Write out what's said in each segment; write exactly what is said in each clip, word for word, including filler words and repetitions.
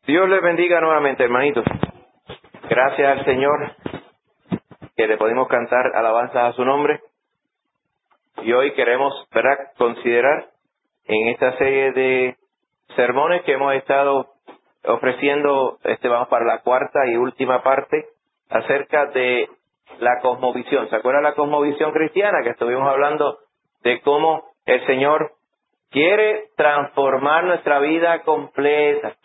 Dios les bendiga nuevamente, hermanitos. Gracias al Señor que le podemos cantar alabanzas a su nombre. Y hoy queremos, ¿verdad?, considerar en esta serie de sermones que hemos estado ofreciendo, este vamos para la cuarta y última parte, acerca de la cosmovisión. ¿Se acuerdan la cosmovisión cristiana? Que estuvimos hablando de cómo el Señor quiere transformar nuestra vida completa.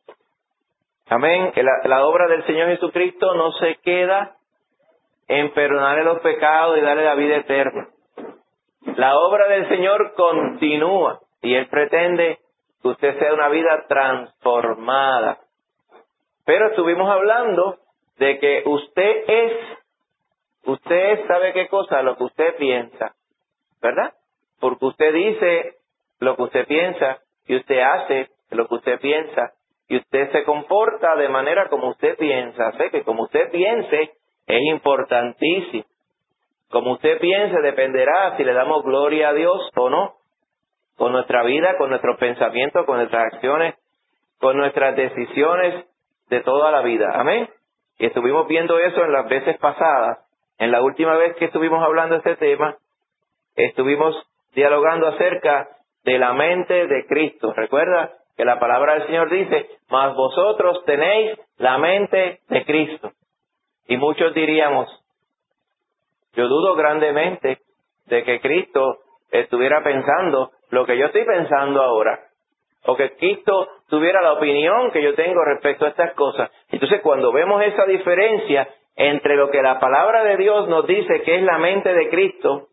Amén. La, la obra del Señor Jesucristo no se queda en perdonarle los pecados y darle la vida eterna. La obra del Señor continúa y Él pretende que usted sea una vida transformada. Pero estuvimos hablando de que usted es, usted sabe qué cosa, lo que usted piensa, ¿verdad? Porque usted dice lo que usted piensa y usted hace lo que usted piensa y usted se comporta de manera como usted piensa. Sé que como usted piense es importantísimo. Como usted piense dependerá si le damos gloria a Dios o no. Con nuestra vida, con nuestros pensamientos, con nuestras acciones, con nuestras decisiones de toda la vida. Amén. Y estuvimos viendo eso en las veces pasadas. En la última vez que estuvimos hablando de este tema, estuvimos dialogando acerca de la mente de Cristo. ¿Recuerda que la palabra del Señor dice, mas vosotros tenéis la mente de Cristo? Y muchos diríamos, yo dudo grandemente de que Cristo estuviera pensando lo que yo estoy pensando ahora, o que Cristo tuviera la opinión que yo tengo respecto a estas cosas. Entonces, cuando vemos esa diferencia entre lo que la palabra de Dios nos dice que es la mente de Cristo,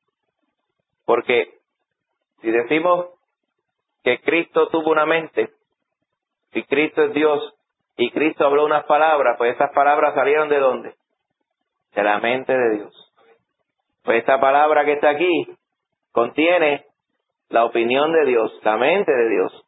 porque si decimos que Cristo tuvo una mente, si Cristo es Dios y Cristo habló unas palabras, pues esas palabras salieron ¿de dónde? De la mente de Dios. Pues esta palabra que está aquí contiene la opinión de Dios, la mente de Dios.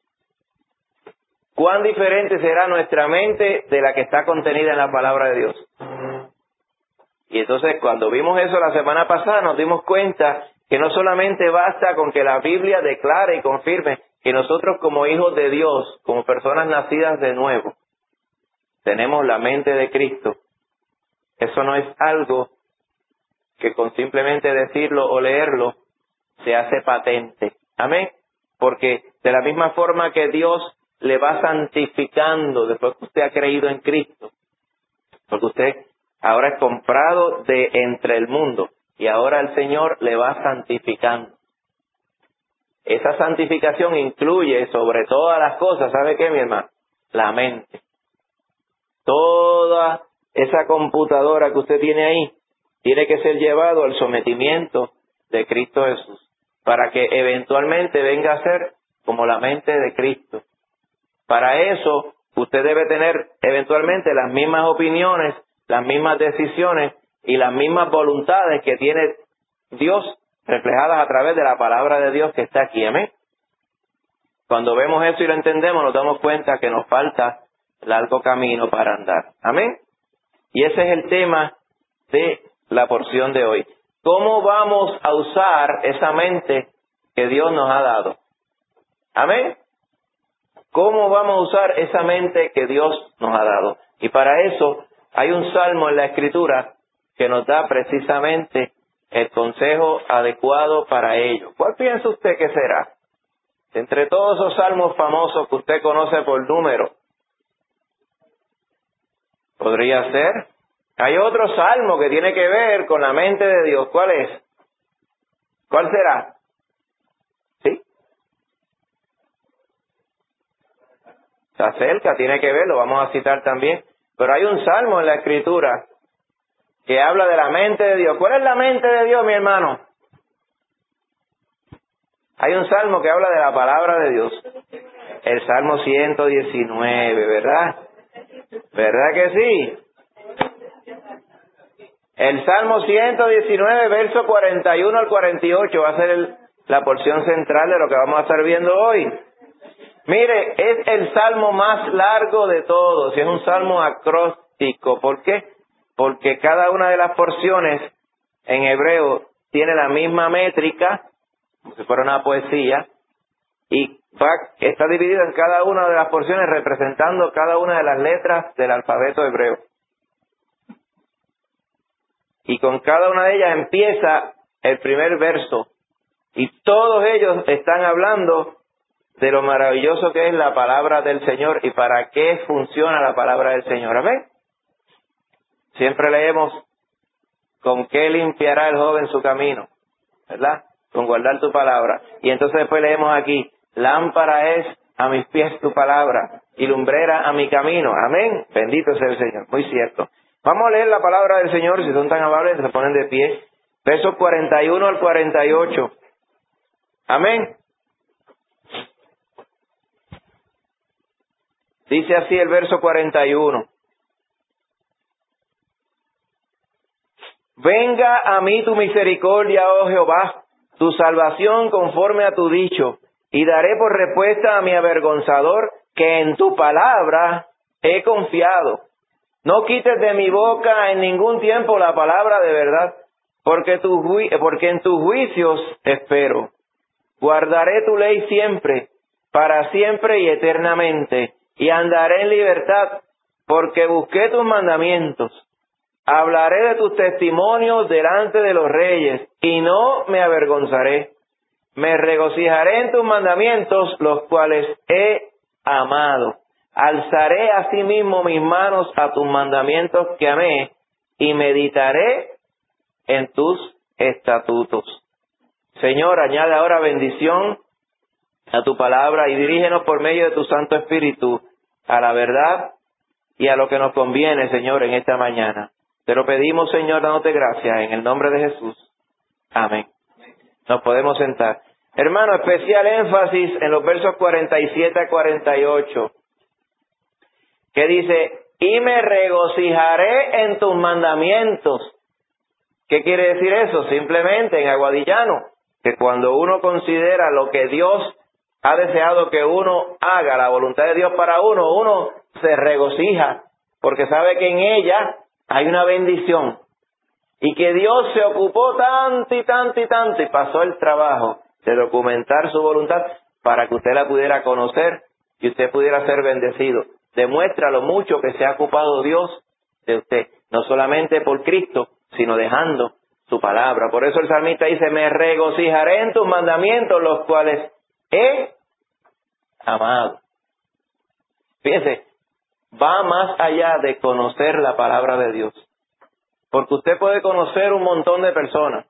¿Cuán diferente será nuestra mente de la que está contenida en la palabra de Dios? Y entonces cuando vimos eso la semana pasada nos dimos cuenta que no solamente basta con que la Biblia declare y confirme que nosotros como hijos de Dios, como personas nacidas de nuevo, tenemos la mente de Cristo. Eso no es algo que con simplemente decirlo o leerlo se hace patente. Amén. Porque de la misma forma que Dios le va santificando después que usted ha creído en Cristo, porque usted ahora es comprado de entre el mundo y ahora el Señor le va santificando. Esa santificación incluye sobre todas las cosas, ¿sabe qué, mi hermano? La mente. Toda esa computadora que usted tiene ahí tiene que ser llevado al sometimiento de Cristo Jesús para que eventualmente venga a ser como la mente de Cristo. Para eso usted debe tener eventualmente las mismas opiniones, las mismas decisiones y las mismas voluntades que tiene Dios reflejadas a través de la palabra de Dios que está aquí. Amén. Cuando vemos eso y lo entendemos, nos damos cuenta que nos falta largo camino para andar. Amén. Y ese es el tema de la porción de hoy. ¿Cómo vamos a usar esa mente que Dios nos ha dado? Amén. ¿Cómo vamos a usar esa mente que Dios nos ha dado? Y para eso hay un salmo en la Escritura que nos da precisamente el consejo adecuado para ello. ¿Cuál piensa usted que será? Entre todos esos salmos famosos que usted conoce por número, podría ser. Hay otro salmo que tiene que ver con la mente de Dios. ¿Cuál es? ¿Cuál será? ¿Sí? Se acerca, tiene que ver, lo vamos a citar también. Pero hay un salmo en la Escritura que habla de la mente de Dios. ¿Cuál es la mente de Dios, mi hermano? Hay un salmo que habla de la palabra de Dios. El Salmo ciento diecinueve, ¿verdad? ¿Verdad que sí? El Salmo ciento diecinueve, verso cuarenta y uno al cuarenta y ocho, va a ser el, la porción central de lo que vamos a estar viendo hoy. Mire, es el salmo más largo de todos y es un salmo acróstico. ¿Por qué? Porque cada una de las porciones en hebreo tiene la misma métrica, como si fuera una poesía, y va, está dividido en cada una de las porciones representando cada una de las letras del alfabeto hebreo. Y con cada una de ellas empieza el primer verso. Y todos ellos están hablando de lo maravilloso que es la palabra del Señor y para qué funciona la palabra del Señor. Amén. Siempre leemos, ¿con qué limpiará el joven su camino? ¿Verdad? Con guardar tu palabra. Y entonces después leemos aquí, lámpara es a mis pies tu palabra y lumbrera a mi camino. Amén. Bendito sea el Señor. Muy cierto. Vamos a leer la palabra del Señor, si son tan amables, se ponen de pie. Versos cuarenta y uno al cuarenta y ocho. Amén. Dice así el verso cuarenta y uno. Venga a mí tu misericordia, oh Jehová, tu salvación conforme a tu dicho, y daré por respuesta a mi avergonzador que en tu palabra he confiado. No quites de mi boca en ningún tiempo la palabra de verdad, porque, tu ju- porque en tus juicios espero. Guardaré tu ley siempre, para siempre y eternamente, y andaré en libertad, porque busqué tus mandamientos. Hablaré de tus testimonios delante de los reyes, y no me avergonzaré. Me regocijaré en tus mandamientos, los cuales he amado. Alzaré asimismo mis manos a tus mandamientos que amé, y meditaré en tus estatutos. Señor, añade ahora bendición a tu palabra y dirígenos por medio de tu Santo Espíritu a la verdad y a lo que nos conviene, Señor, en esta mañana. Te lo pedimos, Señor, dándote gracias en el nombre de Jesús. Amén. Nos podemos sentar. Hermano, especial énfasis en los versos cuarenta y siete a cuarenta y ocho, que dice, y me regocijaré en tus mandamientos. ¿Qué quiere decir eso? Simplemente en aguadillano, que cuando uno considera lo que Dios ha deseado que uno haga, la voluntad de Dios para uno, uno se regocija, porque sabe que en ella hay una bendición. Y que Dios se ocupó tanto y tanto y tanto y pasó el trabajo de documentar su voluntad para que usted la pudiera conocer y usted pudiera ser bendecido. Demuestra lo mucho que se ha ocupado Dios de usted, no solamente por Cristo, sino dejando su palabra. Por eso el salmista dice, me regocijaré en tus mandamientos, los cuales he amado. Fíjense, va más allá de conocer la palabra de Dios. Porque usted puede conocer un montón de personas,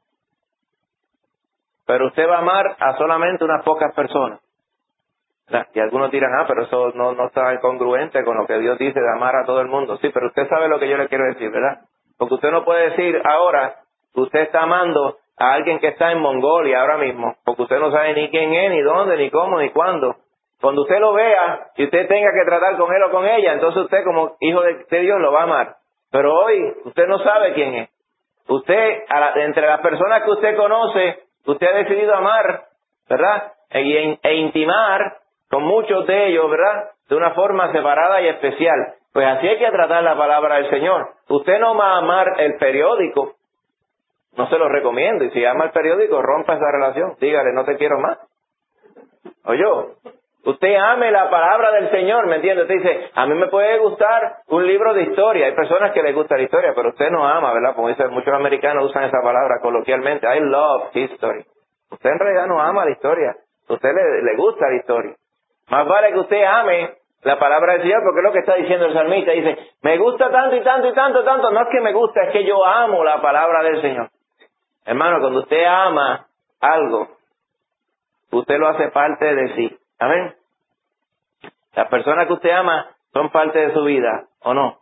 pero usted va a amar a solamente unas pocas personas. Y algunos dirán, ah, pero eso no, no está congruente con lo que Dios dice de amar a todo el mundo. Sí, pero usted sabe lo que yo le quiero decir, ¿verdad? Porque usted no puede decir ahora que usted está amando a alguien que está en Mongolia ahora mismo, porque usted no sabe ni quién es, ni dónde, ni cómo, ni cuándo. Cuando usted lo vea y usted tenga que tratar con él o con ella, entonces usted como hijo de, de Dios lo va a amar. Pero hoy usted no sabe quién es. Usted, a la, entre las personas que usted conoce, usted ha decidido amar, ¿verdad? E, e intimar con muchos de ellos, ¿verdad? De una forma separada y especial. Pues así hay que tratar la palabra del Señor. Usted no va a amar el periódico, no se lo recomiendo. Y si ama el periódico, rompa esa relación. Dígale, no te quiero más. Oye, usted ame la palabra del Señor, ¿me entiende? Usted dice, a mí me puede gustar un libro de historia. Hay personas que les gusta la historia, pero usted no ama, ¿verdad? Como dicen, muchos americanos usan esa palabra coloquialmente. I love history. Usted en realidad no ama la historia. Usted le, le gusta la historia. Más vale que usted ame la palabra del Señor, porque es lo que está diciendo el salmista. Dice, me gusta tanto y tanto y tanto, tanto. No es que me gusta, es que yo amo la palabra del Señor. Hermano, cuando usted ama algo, usted lo hace parte de sí. Amén. Las personas que usted ama son parte de su vida, ¿o no?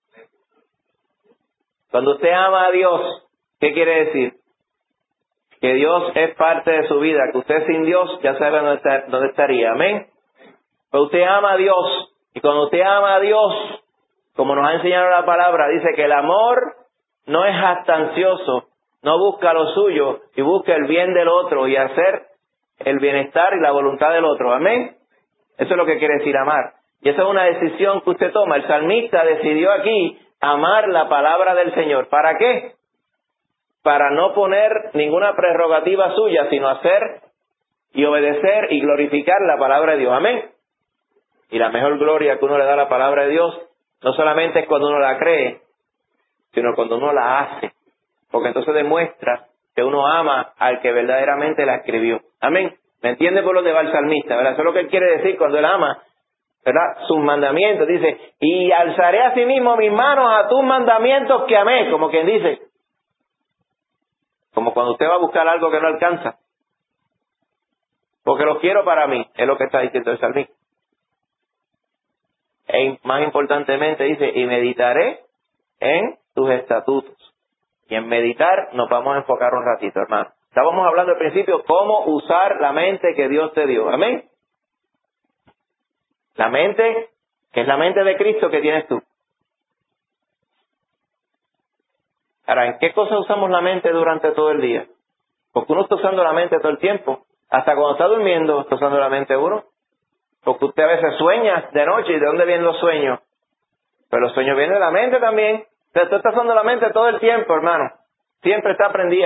Cuando usted ama a Dios, ¿qué quiere decir? Que Dios es parte de su vida, que usted sin Dios ya sabe dónde, está, dónde estaría. Amén. Pero usted ama a Dios, y cuando usted ama a Dios, como nos ha enseñado la palabra, dice que el amor no es jactancioso, no busca lo suyo, y busca el bien del otro, y hacer el bienestar y la voluntad del otro. Amén. Eso es lo que quiere decir amar. Y esa es una decisión que usted toma. El salmista decidió aquí amar la palabra del Señor. ¿Para qué? Para no poner ninguna prerrogativa suya, sino hacer y obedecer y glorificar la palabra de Dios. Amén. Y la mejor gloria que uno le da a la palabra de Dios no solamente es cuando uno la cree, sino cuando uno la hace. Porque entonces demuestra que uno ama al que verdaderamente la escribió. Amén. ¿Me entiende por lo de va el salmista? ¿Verdad? Eso es lo que él quiere decir cuando él ama, ¿verdad? Sus mandamientos. Dice, y alzaré a sí mismo mis manos a tus mandamientos que amé. Como quien dice. Como cuando usted va a buscar algo que no alcanza. Porque los quiero para mí. Es lo que está diciendo el salmista. E más importantemente dice, y meditaré en tus estatutos. Y en meditar nos vamos a enfocar un ratito, hermano. Estábamos hablando al principio cómo usar la mente que Dios te dio. Amén. La mente, que es la mente de Cristo que tienes tú. Ahora, ¿en qué cosas usamos la mente durante todo el día? Porque uno está usando la mente todo el tiempo. Hasta cuando está durmiendo, está usando la mente uno. Porque usted a veces sueña de noche. ¿Y de dónde vienen los sueños? Pero los sueños vienen de la mente también. O sea, tú estás usando la mente todo el tiempo, hermano. Siempre está prendida.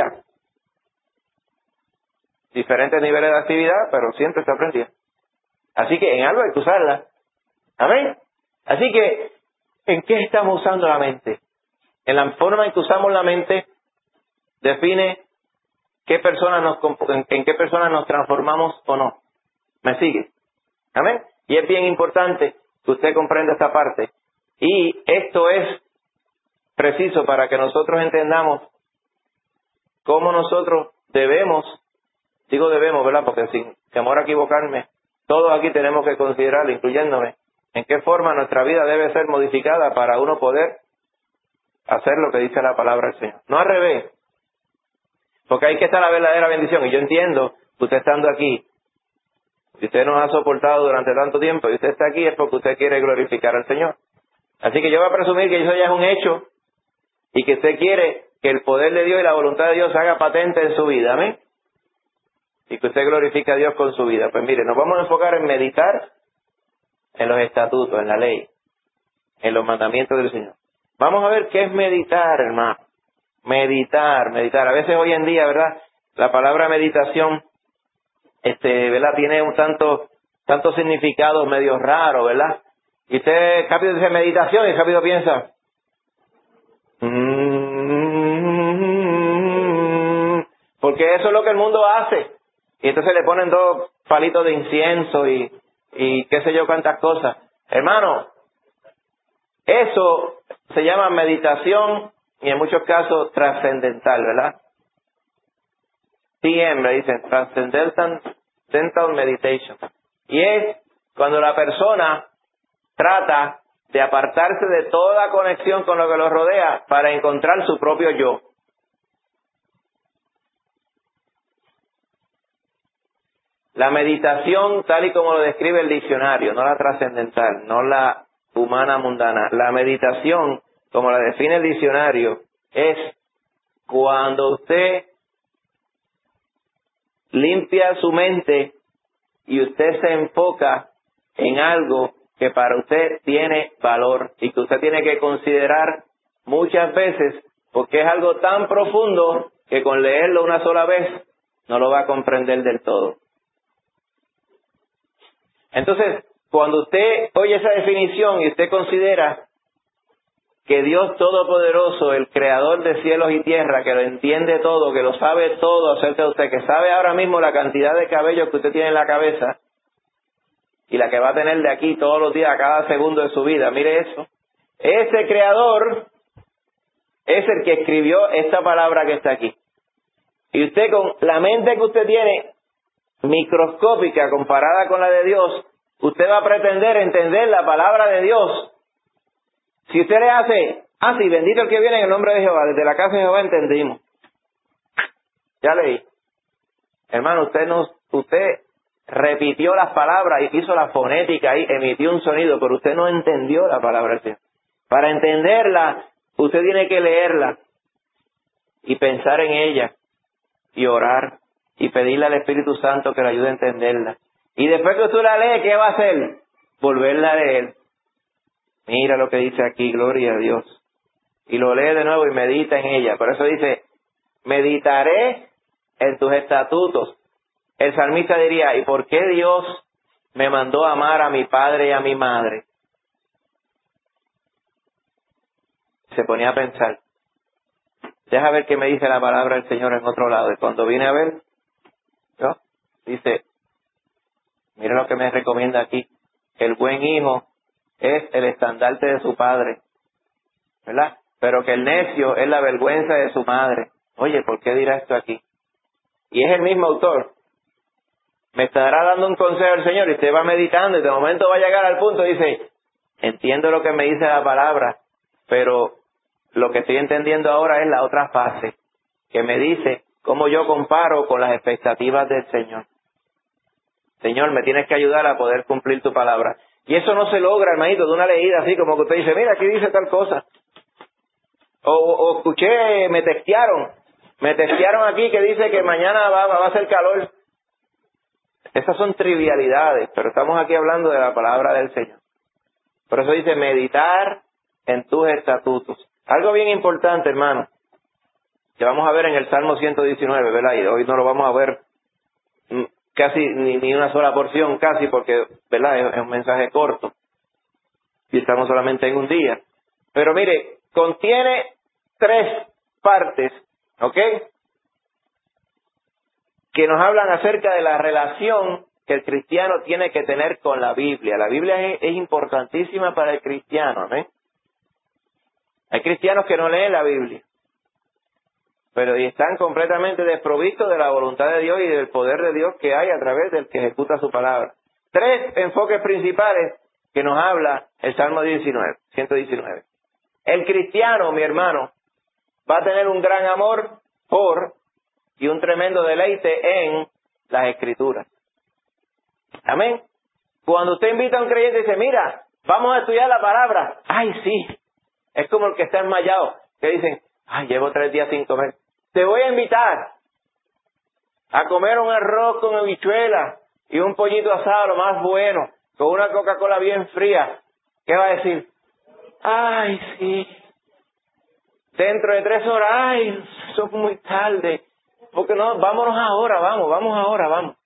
Diferentes niveles de actividad, pero siempre está prendida. Así que en algo hay que usarla. Amén. Así que, ¿en qué estamos usando la mente? En la forma en que usamos la mente, define qué personas nos, en qué personas nos transformamos o no. ¿Me sigue? Amén. Y es bien importante que usted comprenda esta parte. Y esto es preciso para que nosotros entendamos cómo nosotros debemos, digo debemos, ¿verdad? Porque sin temor a equivocarme, todos aquí tenemos que considerar, incluyéndome, en qué forma nuestra vida debe ser modificada para uno poder hacer lo que dice la palabra del Señor. No al revés. Porque ahí que está la verdadera bendición. Y yo entiendo que usted estando aquí, si usted nos ha soportado durante tanto tiempo y usted está aquí es porque usted quiere glorificar al Señor. Así que yo voy a presumir que eso ya es un hecho y que usted quiere que el poder de Dios y la voluntad de Dios se haga patente en su vida. Amén. Y que usted glorifique a Dios con su vida. Pues mire, nos vamos a enfocar en meditar en los estatutos, en la ley, en los mandamientos del Señor. Vamos a ver qué es meditar, hermano. Meditar, meditar. A veces hoy en día, ¿verdad? La palabra meditación, este, ¿verdad? Tiene un tanto, tanto significado medio raro, ¿verdad? Y usted rápido dice meditación y rápido piensa. Mm, porque eso es lo que el mundo hace. Y entonces le ponen dos palitos de incienso y, y qué sé yo cuántas cosas. Hermano, eso se llama meditación y en muchos casos trascendental, ¿verdad? T M le dicen, Transcendental Meditation. Y es cuando la persona trata de apartarse de toda conexión con lo que lo rodea para encontrar su propio yo. La meditación, tal y como lo describe el diccionario, no la trascendental, no la humana mundana. La meditación, como la define el diccionario, es cuando usted limpia su mente y usted se enfoca en algo que para usted tiene valor y que usted tiene que considerar muchas veces porque es algo tan profundo que con leerlo una sola vez no lo va a comprender del todo. Entonces, cuando usted oye esa definición y usted considera que Dios Todopoderoso, el Creador de cielos y tierra, que lo entiende todo, que lo sabe todo acerca de usted, que sabe ahora mismo la cantidad de cabellos que usted tiene en la cabeza y la que va a tener de aquí todos los días, a cada segundo de su vida, mire eso. Ese Creador es el que escribió esta palabra que está aquí. Y usted con la mente que usted tiene, microscópica comparada con la de Dios, usted va a pretender entender la palabra de Dios. Si usted le hace, ah sí, bendito el que viene en el nombre de Jehová, desde la casa de Jehová entendimos. Ya leí. Hermano, usted no, usted repitió las palabras y hizo la fonética y emitió un sonido, pero usted no entendió la palabra del Señor. Para entenderla, usted tiene que leerla y pensar en ella y orar y pedirle al Espíritu Santo que le ayude a entenderla. Y después que usted la lee, ¿qué va a hacer? Volverla a leer. Mira lo que dice aquí, gloria a Dios. Y lo lee de nuevo y medita en ella. Por eso dice, meditaré en tus estatutos. el salmista diría, ¿y por qué Dios me mandó a amar a mi padre y a mi madre? Se ponía a pensar, deja ver qué me dice la palabra del Señor en otro lado. Y cuando vine a ver, ¿no? Dice, mira lo que me recomienda aquí. El buen hijo es el estandarte de su padre, ¿verdad? Pero que el necio es la vergüenza de su madre. Oye, ¿por qué dirá esto aquí? Y es el mismo autor. Me estará dando un consejo el Señor y usted va meditando y de momento va a llegar al punto y dice, entiendo lo que me dice la palabra, pero lo que estoy entendiendo ahora es la otra fase, que me dice cómo yo comparo con las expectativas del Señor. Señor, me tienes que ayudar a poder cumplir tu palabra. Y eso no se logra, hermanito, de una leída así como que usted dice, mira, aquí dice tal cosa. O, o escuché, me testearon, me testearon aquí que dice que mañana va, va a hacer calor. Esas son trivialidades, pero estamos aquí hablando de la palabra del Señor. Por eso dice, meditar en tus estatutos. Algo bien importante, hermano, que vamos a ver en el Salmo ciento diecinueve, ¿verdad? Y hoy no lo vamos a ver casi ni, ni una sola porción, casi, porque, ¿verdad? Es, es un mensaje corto. Y estamos solamente en un día. Pero mire, contiene tres partes, ¿ok? Que nos hablan acerca de la relación que el cristiano tiene que tener con la Biblia. La Biblia es, es importantísima para el cristiano, ¿amén? Hay cristianos que no leen la Biblia, pero están completamente desprovistos de la voluntad de Dios y del poder de Dios que hay a través del que ejecuta su palabra. Tres enfoques principales que nos habla el Salmo diecinueve, ciento diecinueve. El cristiano, mi hermano, va a tener un gran amor por y un tremendo deleite en las Escrituras. Amén. Cuando usted invita a un creyente y dice, mira, vamos a estudiar la palabra. Ay, sí. Es como el que está enmayado, que dicen, ay, llevo tres días sin comer. Te voy a invitar a comer un arroz con habichuelas y un pollito asado, lo más bueno, con una Coca-Cola bien fría. ¿Qué va a decir? Ay, sí. Dentro de tres horas, ay, eso es muy tarde. Porque no, vámonos ahora, vamos, vamos ahora, vamos.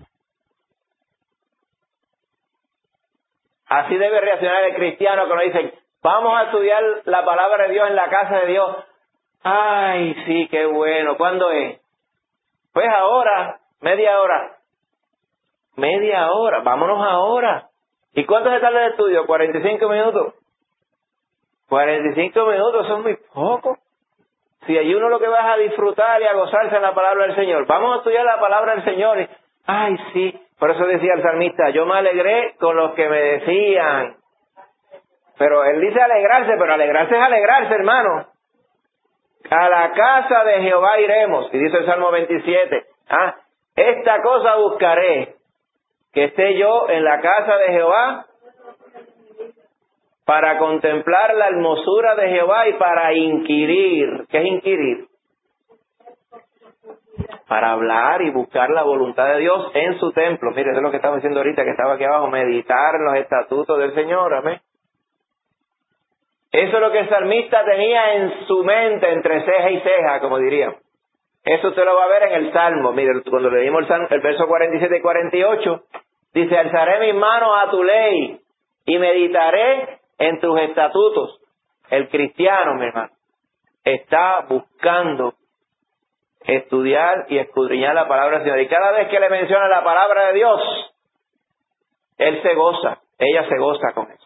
Así debe reaccionar el cristiano cuando dice, vamos a estudiar la palabra de Dios en la casa de Dios. Ay, sí, qué bueno. ¿Cuándo es? Pues ahora, media hora. Media hora, vámonos ahora. ¿Y cuánto se tarda el estudio? ¿cuarenta y cinco minutos? cuarenta y cinco minutos son muy pocos. Si hay uno lo que vas a disfrutar y a gozarse en la palabra del Señor. Vamos a estudiar la palabra del Señor. Ay, sí. Por eso decía el salmista, yo me alegré con los que me decían. Pero él dice alegrarse, pero alegrarse es alegrarse, hermano. A la casa de Jehová iremos. Y dice el Salmo veintisiete. Ah, esta cosa buscaré, que esté yo en la casa de Jehová para contemplar la hermosura de Jehová y para inquirir. ¿Qué es inquirir? Para hablar y buscar la voluntad de Dios en su templo. Mire, eso es lo que estaba diciendo ahorita, que estaba aquí abajo, meditar en los estatutos del Señor, amén. Eso es lo que el salmista tenía en su mente, entre ceja y ceja, como diríamos. Eso usted lo va a ver en el Salmo. Mire, cuando leímos el, Salmo, el verso cuarenta y siete y cuarenta y ocho, dice, alzaré mis manos a tu ley y meditaré en tus estatutos. El cristiano, mi hermano, está buscando estudiar y escudriñar la palabra del Señor. Y cada vez que le menciona la palabra de Dios, él se goza, ella se goza con eso.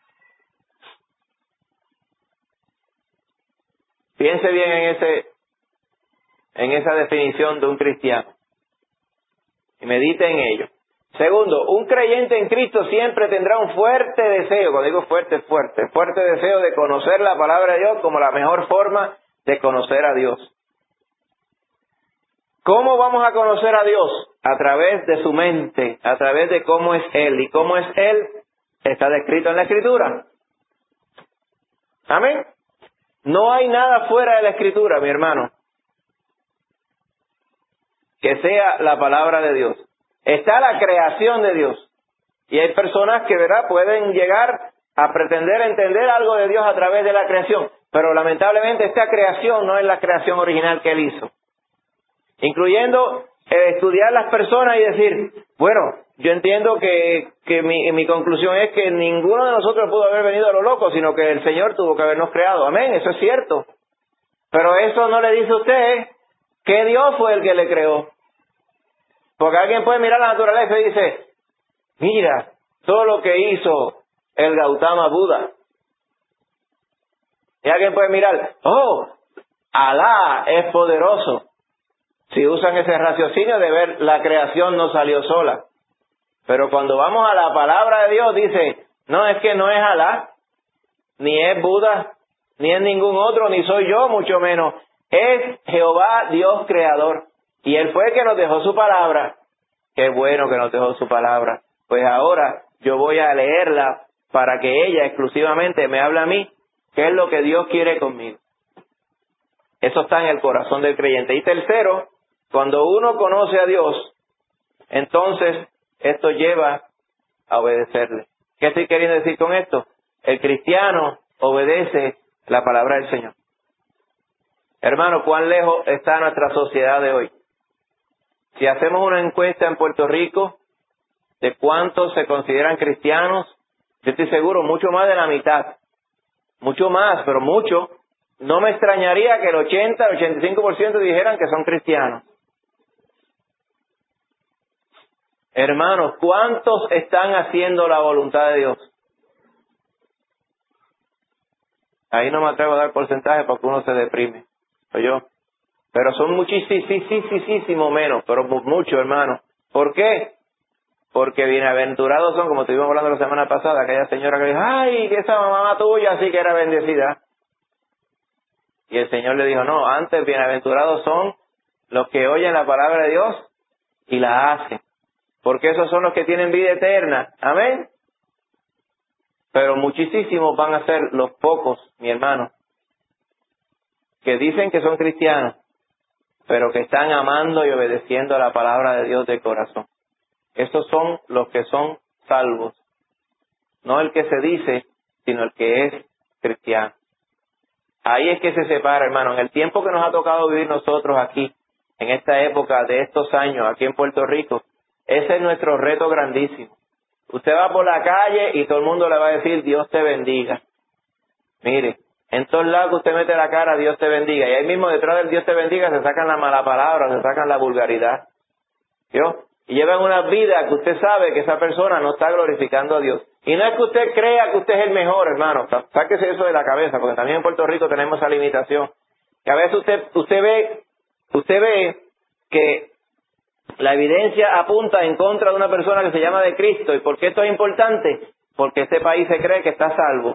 Piense bien en ese, en esa definición de un cristiano y medite en ello. Segundo, un creyente en Cristo siempre tendrá un fuerte deseo, cuando digo fuerte, fuerte, fuerte deseo de conocer la palabra de Dios como la mejor forma de conocer a Dios. ¿Cómo vamos a conocer a Dios? A través de su mente, a través de cómo es Él. ¿Y cómo es Él? Está descrito en la Escritura. Amén. No hay nada fuera de la Escritura, mi hermano, que sea la palabra de Dios. Está la creación de Dios. Y hay personas que, ¿verdad?, pueden llegar a pretender entender algo de Dios a través de la creación. Pero lamentablemente esta creación no es la creación original que Él hizo. Incluyendo eh, estudiar las personas y decir, bueno, yo entiendo que, que mi, mi conclusión es que ninguno de nosotros pudo haber venido a lo loco, sino que el Señor tuvo que habernos creado. Amén, eso es cierto. Pero eso no le dice a usted que Dios fue el que le creó. Porque alguien puede mirar la naturaleza y dice, mira, todo lo que hizo el Gautama Buda. Y alguien puede mirar, oh, Alá es poderoso. Si usan ese raciocinio de ver la creación no salió sola. Pero cuando vamos a la palabra de Dios dice, no, es que no es Alá, ni es Buda, ni es ningún otro, ni soy yo, mucho menos. Es Jehová Dios creador. Y Él fue el que nos dejó su palabra. Qué bueno que nos dejó su palabra. Pues ahora yo voy a leerla para que ella exclusivamente me hable a mí, qué es lo que Dios quiere conmigo. Eso está en el corazón del creyente. Y tercero, cuando uno conoce a Dios, entonces esto lleva a obedecerle. ¿Qué estoy queriendo decir con esto? El cristiano obedece la palabra del Señor. Hermano, ¿cuán lejos está nuestra sociedad de hoy? Si hacemos una encuesta en Puerto Rico de cuántos se consideran cristianos, yo estoy seguro, mucho más de la mitad. Mucho más, pero mucho. No me extrañaría que el ochenta, el ochenta y cinco por ciento dijeran que son cristianos. Hermanos, ¿cuántos están haciendo la voluntad de Dios? Ahí no me atrevo a dar porcentaje porque uno se deprime. ¿Soy yo? Pero son muchísimo menos, pero mucho, hermano. ¿Por qué? Porque bienaventurados son, como estuvimos hablando la semana pasada, aquella señora que dijo, ay, que esa mamá tuya sí que era bendecida. Y el Señor le dijo, no, antes bienaventurados son los que oyen la palabra de Dios y la hacen. Porque esos son los que tienen vida eterna. Amén. Pero muchísimos van a ser los pocos, mi hermano, que dicen que son cristianos, pero que están amando y obedeciendo a la palabra de Dios de corazón. Esos son los que son salvos. No el que se dice, sino el que es cristiano. Ahí es que se separa, hermano. En el tiempo que nos ha tocado vivir nosotros aquí, en esta época de estos años, aquí en Puerto Rico, ese es nuestro reto grandísimo. Usted va por la calle y todo el mundo le va a decir, Dios te bendiga. Mire, en todos lados que usted mete la cara, Dios te bendiga. Y ahí mismo detrás del Dios te bendiga se sacan la mala palabra, se sacan la vulgaridad. ¿Vio? Y llevan una vida que usted sabe que esa persona no está glorificando a Dios. Y no es que usted crea que usted es el mejor, hermano. Sáquese eso de la cabeza, porque también en Puerto Rico tenemos esa limitación. Que a veces usted, usted ve, usted ve que la evidencia apunta en contra de una persona que se llama de Cristo. ¿Y por qué esto es importante? Porque este país se cree que está salvo.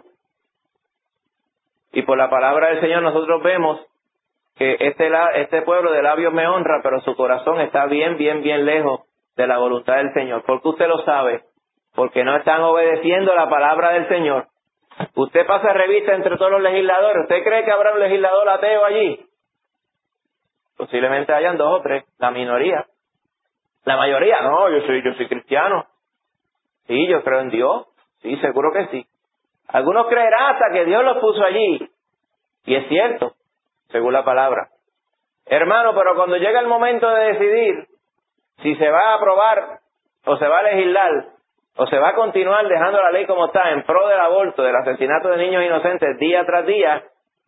Y por la palabra del Señor nosotros vemos que este, este pueblo de labios me honra, pero su corazón está bien, bien, bien lejos de la voluntad del Señor. ¿Por qué usted lo sabe? Porque no están obedeciendo la palabra del Señor. Usted pasa revista entre todos los legisladores. ¿Usted cree que habrá un legislador ateo allí? Posiblemente hayan dos o tres, la minoría. La mayoría, no, yo soy, yo soy cristiano. Sí, yo creo en Dios. Sí, seguro que sí. Algunos creerán hasta que Dios los puso allí. Y es cierto, según la palabra. Hermano, pero cuando llega el momento de decidir si se va a aprobar o se va a legislar o se va a continuar dejando la ley como está en pro del aborto, del asesinato de niños inocentes día tras día,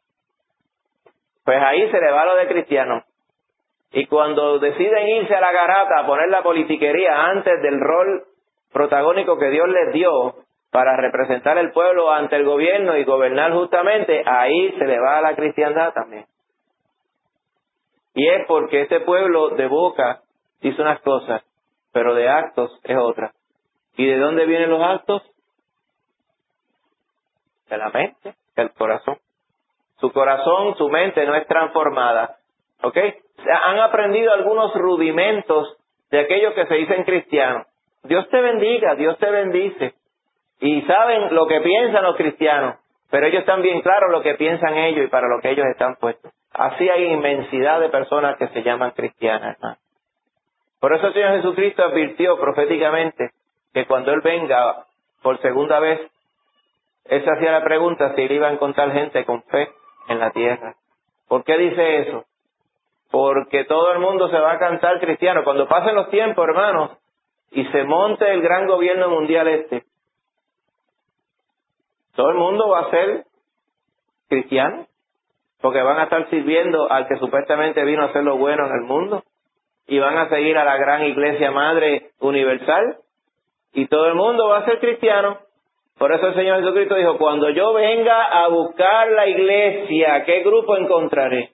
pues ahí se le va lo de cristiano. Y cuando deciden irse a la garata a poner la politiquería antes del rol protagónico que Dios les dio para representar el pueblo ante el gobierno y gobernar justamente, ahí se le va a la cristiandad también. Y es porque este pueblo de boca dice unas cosas, pero de actos es otra. ¿Y de dónde vienen los actos? De la mente, del corazón. Su corazón, su mente no es transformada. ¿Ok? O sea, han aprendido algunos rudimentos de aquellos que se dicen cristianos. Dios te bendiga, Dios te bendice. Y saben lo que piensan los cristianos, pero ellos están bien claros lo que piensan ellos y para lo que ellos están puestos. Así hay inmensidad de personas que se llaman cristianas, hermano. Por eso el Señor Jesucristo advirtió proféticamente que cuando Él venga por segunda vez, Él se hacía la pregunta si Él iba a encontrar gente con fe en la tierra. ¿Por qué dice eso? porque todo el mundo se va a cantar cristiano. Cuando pasen los tiempos, hermanos, y se monte el gran gobierno mundial este, todo el mundo va a ser cristiano, porque van a estar sirviendo al que supuestamente vino a hacer lo bueno en el mundo, y van a seguir a la gran iglesia madre universal, y todo el mundo va a ser cristiano. Por eso el Señor Jesucristo dijo, cuando yo venga a buscar la iglesia, ¿qué grupo encontraré?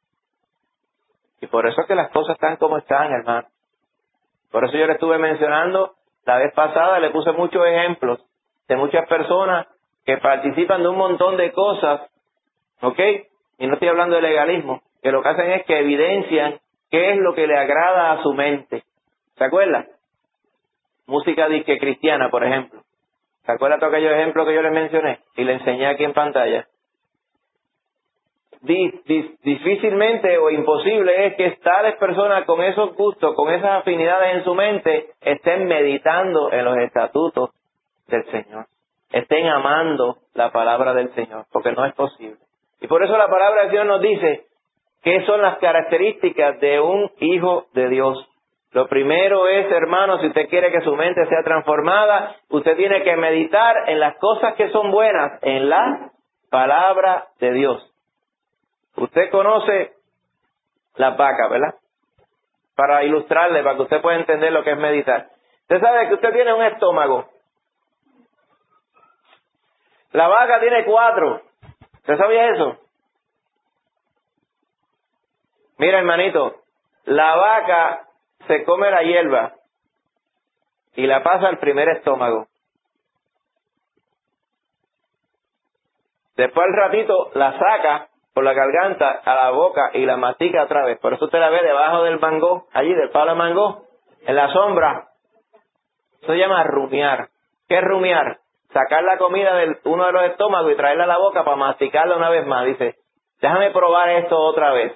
Y por eso es que las cosas están como están, hermano. Por eso yo le estuve mencionando la vez pasada, le puse muchos ejemplos de muchas personas que participan de un montón de cosas, ¿ok? Y no estoy hablando de legalismo, que lo que hacen es que evidencian qué es lo que le agrada a su mente. ¿Se acuerdan? Música disque cristiana, por ejemplo. ¿Se acuerdan de aquellos ejemplos que yo les mencioné y le enseñé aquí en pantalla? Di, di, difícilmente o imposible es que tales personas con esos gustos, con esas afinidades en su mente, estén meditando en los estatutos del Señor, estén amando la palabra del Señor, porque no es posible. Y por eso la palabra del Señor nos dice qué son las características de un hijo de Dios. Lo primero es, hermano, si usted quiere que su mente sea transformada, usted tiene que meditar en las cosas que son buenas, en la palabra de Dios. Usted conoce las vacas, ¿verdad? Para ilustrarle, para que usted pueda entender lo que es meditar. Usted sabe que usted tiene un estómago. La vaca tiene cuatro. ¿Usted sabía eso? Mira, hermanito, la vaca se come la hierba y la pasa al primer estómago. Después al ratito la saca por la garganta a la boca y la mastica otra vez. Por eso usted la ve debajo del mango, allí del palo de mango, en la sombra. Eso se llama rumiar. ¿Qué es rumiar? Sacar la comida de uno de los estómagos y traerla a la boca para masticarla una vez más. Dice, déjame probar esto otra vez.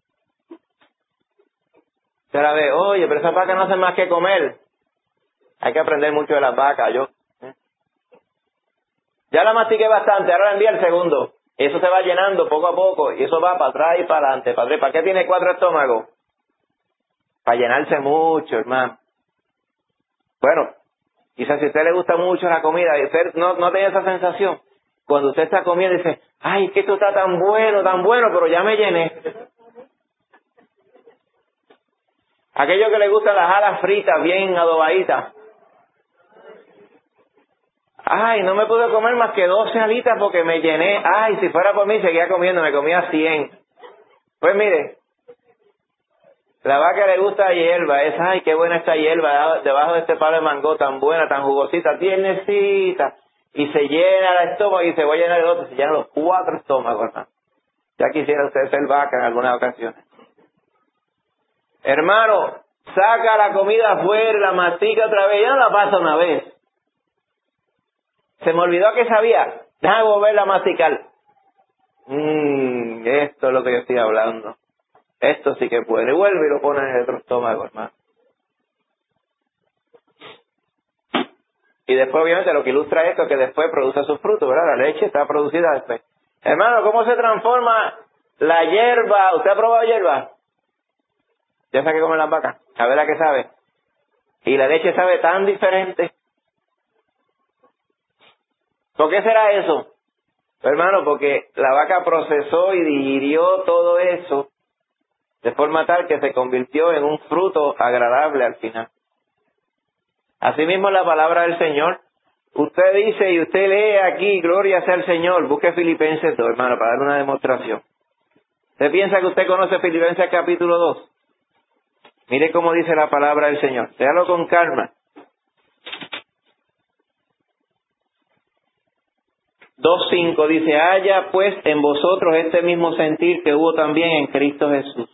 Usted la ve, oye, pero esas vacas no hacen más que comer. Hay que aprender mucho de las vacas, yo. ¿eh? Ya la mastiqué bastante, ahora envía el segundo. Eso se va llenando poco a poco y eso va para atrás y para adelante. ¿Para atrás? ¿Para qué tiene cuatro estómagos? Para llenarse mucho, hermano. Bueno, quizás si a usted le gusta mucho la comida y usted no, no tiene esa sensación, cuando usted está comiendo dice, ay, que esto está tan bueno, tan bueno, pero ya me llené. Aquello que le gustan las alas fritas, bien adobaditas. Ay, no me pude comer más que doce alitas porque me llené. Ay, si fuera por mí seguía comiendo, me comía cien. Pues mire, la vaca le gusta hierba, es, ay, qué buena esta hierba, debajo de este palo de mango, tan buena, tan jugosita, tiernecita, y se llena el estómago y se va a llenar el otro, se llenan los cuatro estómagos, hermano. Ya quisiera usted ser vaca en algunas ocasiones. Hermano, saca la comida afuera, la mastica otra vez, ya no la pasa una vez. Se me olvidó que sabía, déjame volverla a masticar. Mmm, esto es lo que yo estoy hablando. Esto sí que puede. Vuelve y lo pone en el otro estómago, hermano. Y después, obviamente, lo que ilustra esto es que después produce sus frutos, ¿verdad? La leche está producida después. Hermano, ¿cómo se transforma la hierba? ¿Usted ha probado hierba? Ya sabe que comen las vacas. A ver a qué sabe. Y la leche sabe tan diferente. ¿Por qué será eso? Hermano, porque la vaca procesó y digirió todo eso de forma tal que se convirtió en un fruto agradable al final. Asimismo, la palabra del Señor, usted dice y usted lee aquí, gloria sea al Señor, busque Filipenses dos, hermano, para dar una demostración. ¿Usted piensa que usted conoce Filipenses capítulo dos? Mire cómo dice la palabra del Señor, léalo con calma. dos cinco dice, haya pues en vosotros este mismo sentir que hubo también en Cristo Jesús.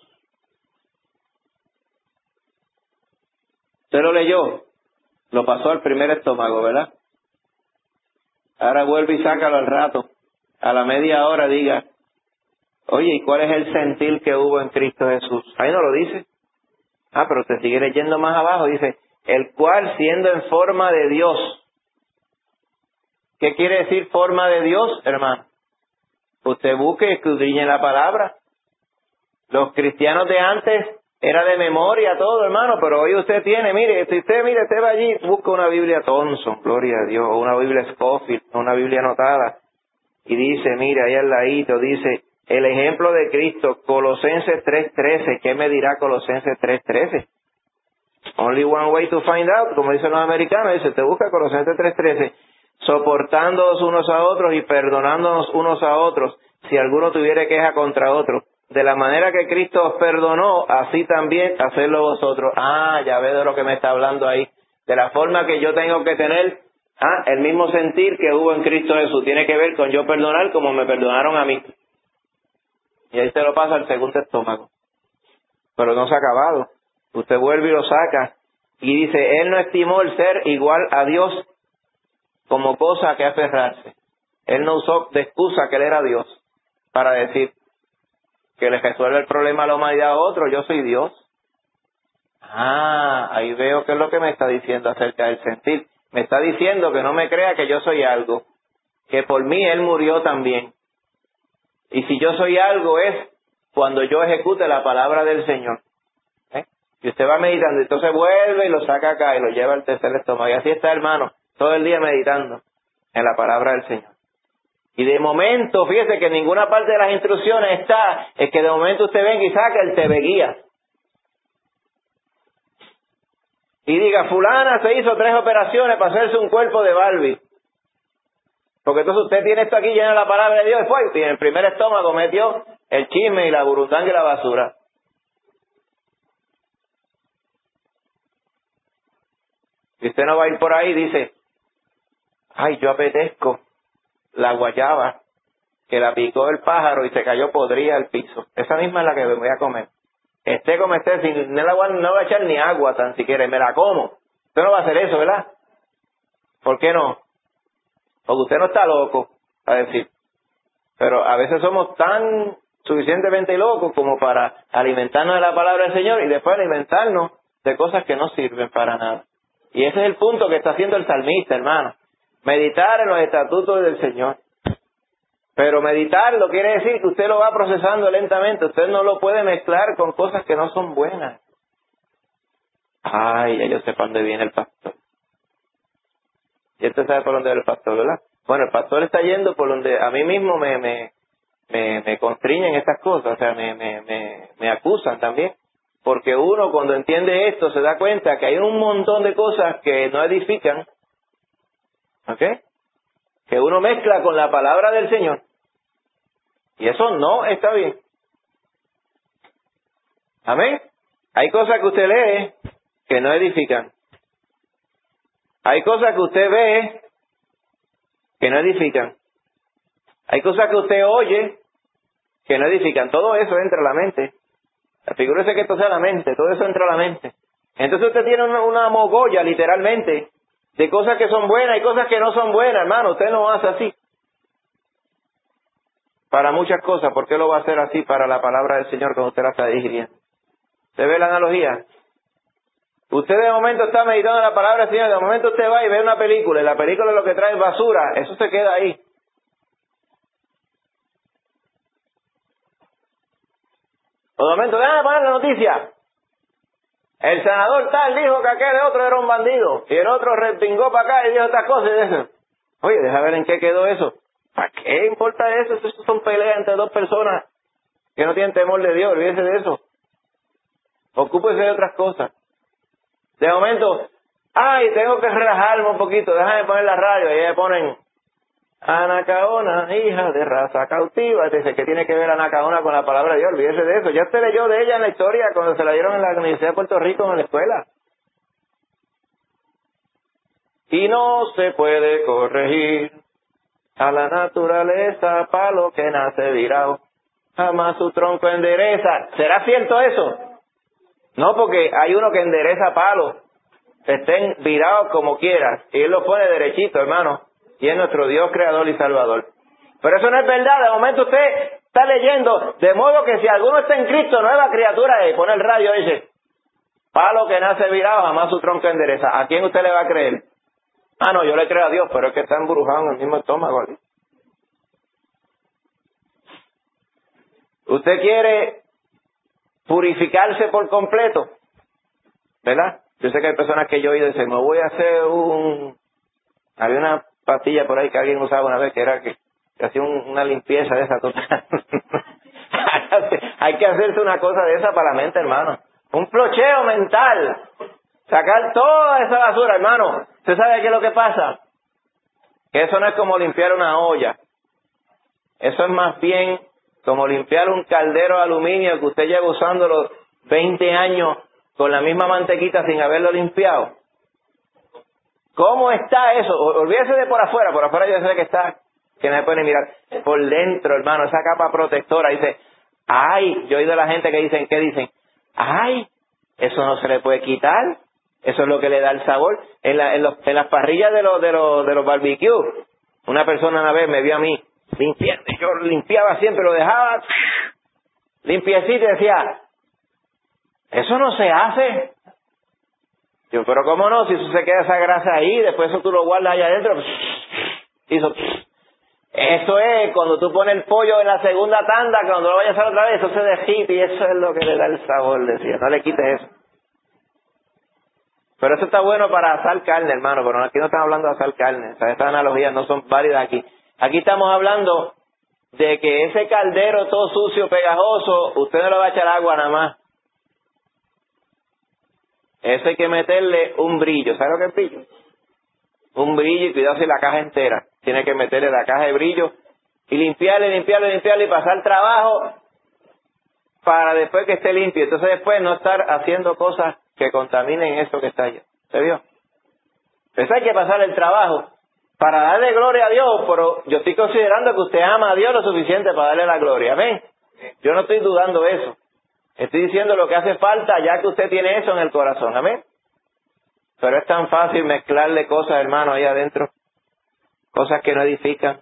Usted lo leyó, lo pasó al primer estómago, ¿verdad? Ahora vuelve y sácalo al rato. A la media hora diga, oye, ¿y cuál es el sentir que hubo en Cristo Jesús? Ahí no lo dice. Ah, pero te sigue leyendo más abajo, dice, el cual siendo en forma de Dios. ¿Qué quiere decir forma de Dios, hermano? Usted busque y escudriñe la palabra. Los cristianos de antes era de memoria todo, hermano, pero hoy usted tiene, mire, si usted, mire, usted va allí, busca una Biblia Thompson, gloria a Dios, o una Biblia Scofield, una Biblia anotada, y dice, mire, ahí al ladito, dice, el ejemplo de Cristo, Colosenses tres trece, ¿qué me dirá Colosenses tres trece? Only one way to find out, como dicen los americanos, dice, te busca Colosenses tres trece, soportándonos unos a otros y perdonándonos unos a otros, si alguno tuviere queja contra otro. De la manera que Cristo os perdonó, así también hacedlo vosotros. Ah, ya ve de lo que me está hablando ahí. De la forma que yo tengo que tener ah, el mismo sentir que hubo en Cristo Jesús. Tiene que ver con yo perdonar como me perdonaron a mí. Y ahí se lo pasa al segundo estómago. Pero no se ha acabado. Usted vuelve y lo saca. Y dice, Él no estimó el ser igual a Dios como cosa a que aferrarse. Él no usó de excusa que Él era Dios para decir que le resuelve el problema a la humanidad a otro, yo soy Dios. Ah, ahí veo que es lo que me está diciendo acerca del sentir. Me está diciendo que no me crea que yo soy algo, que por mí Él murió también. Y si yo soy algo es cuando yo ejecute la palabra del Señor. ¿Eh? Y usted va meditando, entonces vuelve y lo saca acá y lo lleva al tercer estómago. Y así está, hermano, todo el día meditando en la palabra del Señor. Y de momento, fíjese que en ninguna parte de las instrucciones está, es que de momento usted venga y saca el T V Guía. Y diga, fulana se hizo tres operaciones para hacerse un cuerpo de Barbie. Porque entonces usted tiene esto aquí lleno de la palabra de Dios, y fue, y en el primer estómago metió el chisme y la burundanga y la basura. Y usted no va a ir por ahí y dice, ay, yo apetezco la guayaba que la picó el pájaro y se cayó podrida al piso. Esa misma es la que me voy a comer. Esté como esté, sin, no, la voy, no voy a echar ni agua tan siquiera, me la como. Usted no va a hacer eso, ¿verdad? ¿Por qué no? Porque usted no está loco, a decir. Pero a veces somos tan suficientemente locos como para alimentarnos de la palabra del Señor y después alimentarnos de cosas que no sirven para nada. Y ese es el punto que está haciendo el salmista, hermano. Meditar en los estatutos del Señor. Pero meditarlo quiere decir que usted lo va procesando lentamente. Usted no lo puede mezclar con cosas que no son buenas. Ay, ya yo sé para dónde viene el pastor. Y usted sabe por dónde viene el pastor, ¿verdad? Bueno, el pastor está yendo por donde a mí mismo me me me, me constriñen estas cosas. O sea, me, me, me, me acusan también. Porque uno cuando entiende esto se da cuenta que hay un montón de cosas que no edifican. ¿Ok? Que uno mezcla con la palabra del Señor. Y eso no está bien. Amén. Hay cosas que usted lee que no edifican. Hay cosas que usted ve que no edifican. Hay cosas que usted oye que no edifican. Todo eso entra a la mente. Figúrese que esto sea la mente. Todo eso entra a la mente. Entonces usted tiene una, una mogolla, literalmente, de cosas que son buenas y cosas que no son buenas, hermano. Usted no hace así. Para muchas cosas, ¿por qué lo va a hacer así para la palabra del Señor cuando usted la está digiriendo? ¿Usted ve la analogía? Usted de momento está meditando la palabra del Señor, de momento usted va y ve una película, y la película lo que trae es basura, eso se queda ahí. O de momento, déjame poner la noticia. El senador tal dijo que aquel otro era un bandido, y el otro respingó para acá y dijo otras cosas y eso. Oye, deja ver en qué quedó eso. ¿Para qué importa eso? Eso son peleas entre dos personas que no tienen temor de Dios. Olvídese de eso. Ocúpese de otras cosas. De momento, ay, tengo que relajarme un poquito. Déjame poner la radio. Y ahí ponen Anacaona, hija de raza cautiva. Dice, ¿qué tiene que ver Anacaona con la palabra de Dios? Olvídese de eso. Ya usted leyó de ella en la historia cuando se la dieron en la Universidad de Puerto Rico en la escuela. Y no se puede corregir a la naturaleza, palo que nace virado, jamás su tronco endereza. ¿Será cierto eso? No, porque hay uno que endereza palos, estén virados como quieras, y Él lo pone derechito, hermano, y es nuestro Dios creador y salvador. Pero eso no es verdad. De momento usted está leyendo, de modo que si alguno está en Cristo, nueva criatura, y pone el radio y dice, palo que nace virado, jamás su tronco endereza. ¿A quién usted le va a creer? Ah, no, yo le creo a Dios, pero es que está embrujado en el mismo estómago. ¿Vale? Usted quiere purificarse por completo, ¿verdad? Yo sé que hay personas que yo he oído y dicen, me voy a hacer un... Había una pastilla por ahí que alguien usaba una vez que era que, que hacía un, una limpieza de esa total. Hay que hacerse una cosa de esa para la mente, hermano. Un flocheo mental. Sacar toda esa basura, hermano. ¿Usted sabe qué es lo que pasa? Que eso no es como limpiar una olla. Eso es más bien como limpiar un caldero de aluminio que usted lleva usándolo veinte años con la misma mantequita sin haberlo limpiado. ¿Cómo está eso? Olvídese de por afuera. Por afuera yo sé que está, que no se puede ni mirar. Por dentro, hermano, esa capa protectora. Dice, ay, yo he oído a la gente que dicen, ¿qué dicen? Ay, eso no se le puede quitar. Eso es lo que le da el sabor. En, la, en, los, en las parrillas de los, de los, de los barbecues, una persona una vez me vio a mí limpiando. Yo limpiaba siempre, lo dejaba limpiecito y decía, eso no se hace. Yo, pero cómo no, si eso se queda esa grasa ahí, después eso tú lo guardas allá adentro. Hizo, eso es cuando tú pones el pollo en la segunda tanda, cuando lo vayas a hacer otra vez, eso se derrite y eso es lo que le da el sabor, decía. No le quites eso. Pero eso está bueno para asar carne, hermano, pero aquí no estamos hablando de asar carne. O sea, estas analogías no son válidas aquí. Aquí estamos hablando de que ese caldero todo sucio, pegajoso, usted no le va a echar agua nada más. Eso hay que meterle un brillo. ¿Sabe lo que es brillo? Un brillo y cuidado si la caja entera. Tiene que meterle la caja de brillo y limpiarle, limpiarle, limpiarle y pasar trabajo para después que esté limpio. Entonces después no estar haciendo cosas que contaminen eso que está allá. ¿Se vio? Entonces hay que pasar el trabajo para darle gloria a Dios, pero yo estoy considerando que usted ama a Dios lo suficiente para darle la gloria. ¿Amén? Yo no estoy dudando eso. Estoy diciendo lo que hace falta ya que usted tiene eso en el corazón. ¿Amén? Pero es tan fácil mezclarle cosas, hermano, ahí adentro. Cosas que no edifican.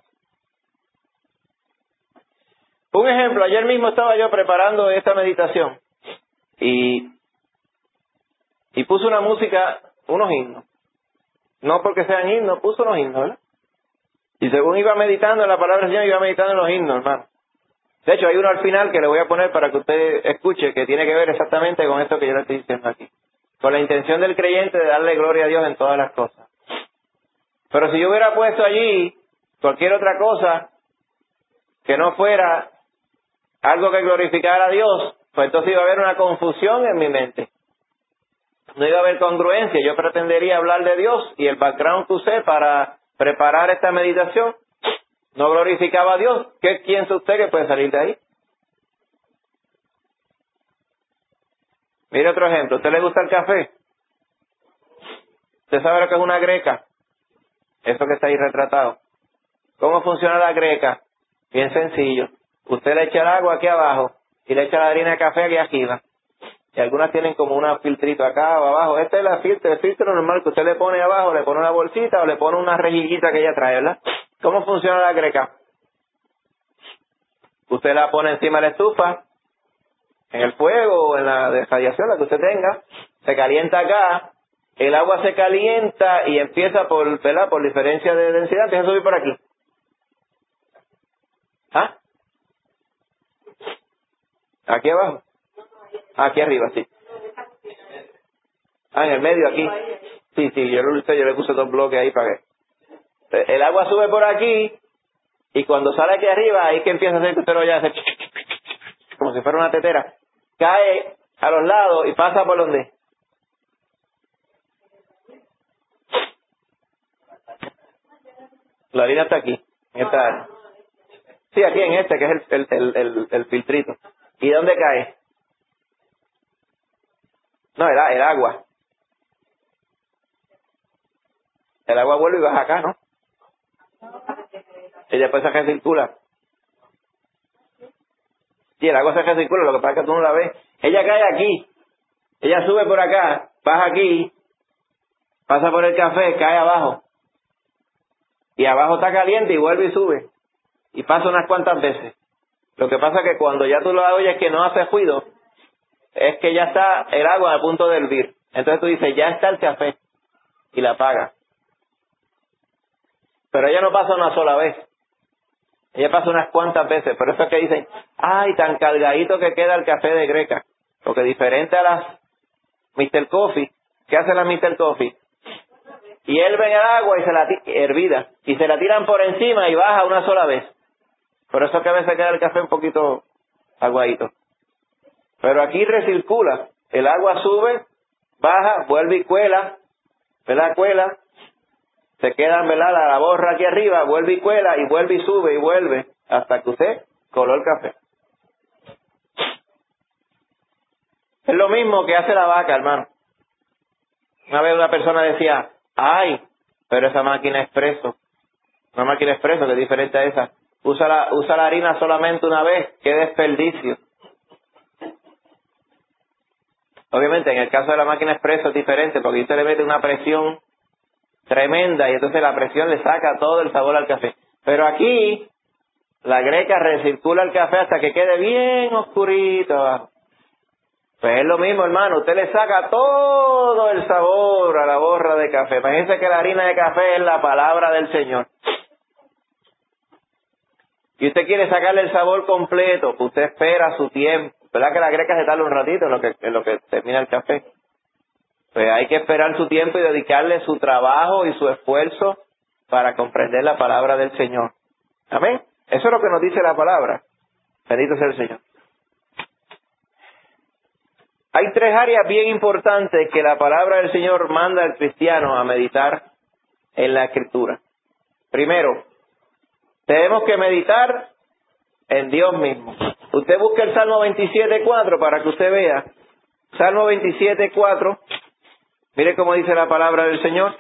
Un ejemplo, ayer mismo estaba yo preparando esta meditación y, y puse una música, unos himnos. No porque sean himnos, puse unos himnos, ¿verdad? Y según iba meditando en la palabra del Señor, iba meditando en los himnos, hermano. De hecho, hay uno al final que le voy a poner para que usted escuche, que tiene que ver exactamente con esto que yo le estoy diciendo aquí. Con la intención del creyente de darle gloria a Dios en todas las cosas. Pero si yo hubiera puesto allí cualquier otra cosa que no fuera algo que glorificara a Dios, pues entonces iba a haber una confusión en mi mente. No iba a haber congruencia. Yo pretendería hablar de Dios y el background que usé para preparar esta meditación no glorificaba a Dios. ¿Qué piensa usted que puede salir de ahí? Mire otro ejemplo. ¿A usted le gusta el café? ¿Usted sabe lo que es una greca? Eso que está ahí retratado. ¿Cómo funciona la greca? Bien sencillo. Usted le echa el agua aquí abajo y le echa la harina de café aquí arriba. Y algunas tienen como un filtrito acá o abajo. Este es la filtro, el filtro normal que usted le pone abajo, le pone una bolsita o le pone una rejillita que ella trae, ¿verdad? ¿Cómo funciona la greca? Usted la pone encima de la estufa, en el fuego o en la de radiación, la que usted tenga. Se calienta acá, el agua se calienta y empieza por, ¿verdad? Por diferencia de densidad, empieza a subir por aquí. ¿Ah? ¿Aquí abajo? Aquí arriba, sí. Ah, en el medio, aquí. Sí, sí, yo, yo le puse dos bloques ahí para que... El agua sube por aquí y cuando sale aquí arriba, ahí que empieza a hacer que usted lo vaya a hacer como si fuera una tetera. Cae a los lados y pasa por donde. La harina está aquí, en esta área. Sí, aquí en este, que es el, el, el, el, el filtrito. ¿Y dónde cae? No, el, el agua. El agua vuelve y baja acá, ¿no? Y después se recircula. Sí, el agua se recircula, lo que pasa es que tú no la ves. Ella cae aquí. Ella sube por acá, baja aquí, pasa por el café, cae abajo. Y abajo está caliente y vuelve y sube. Y pasa unas cuantas veces. Lo que pasa es que cuando ya tú lo oyes que no hace ruido, es que ya está el agua a punto de hervir. Entonces tú dices, ya está el café. Y la apagas. Pero ella no pasa una sola vez. Ella pasa unas cuantas veces. Por eso es que dicen, ay, tan cargadito que queda el café de greca. Porque diferente a las mister Coffee, ¿qué hace la mister Coffee? Hierven el agua y se la hervida y se la tiran por encima y baja una sola vez. Por eso que a veces queda el café un poquito aguadito. Pero aquí recircula, el agua sube, baja, vuelve y cuela, ¿verdad? Cuela, se queda, ¿verdad? La borra aquí arriba, vuelve y cuela y vuelve y sube y vuelve hasta que usted coló el café. Es lo mismo que hace la vaca, hermano. Una vez una persona decía, ay, pero esa máquina expreso, una máquina expreso que es diferente a esa, usa la, usa la harina solamente una vez, qué desperdicio. Obviamente en el caso de la máquina expreso es diferente porque usted le mete una presión tremenda y entonces la presión le saca todo el sabor al café. Pero aquí la greca recircula el café hasta que quede bien oscurito abajo. Pues es lo mismo, hermano, usted le saca todo el sabor a la borra de café. Imagínense que la harina de café es la palabra del Señor. Y usted quiere sacarle el sabor completo, pues usted espera su tiempo. ¿Verdad que la greca se tarda un ratito en lo que, en lo que termina el café? Pues hay que esperar su tiempo y dedicarle su trabajo y su esfuerzo para comprender la palabra del Señor. Amén. Eso es lo que nos dice la palabra. Bendito sea el Señor. Hay tres áreas bien importantes que la palabra del Señor manda al cristiano a meditar en la Escritura. Primero, tenemos que meditar en Dios mismo. Usted busca el Salmo veintisiete cuatro para que usted vea. Salmo veintisiete cuatro. Mire cómo dice la palabra del Señor.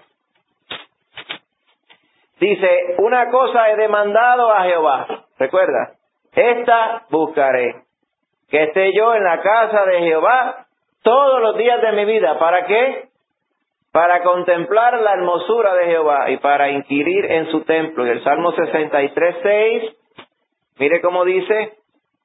Dice, una cosa he demandado a Jehová. Recuerda, esta buscaré. Que esté yo en la casa de Jehová todos los días de mi vida. ¿Para qué? Para contemplar la hermosura de Jehová y para inquirir en su templo. Y el Salmo sesenta y tres, seis, mire cómo dice.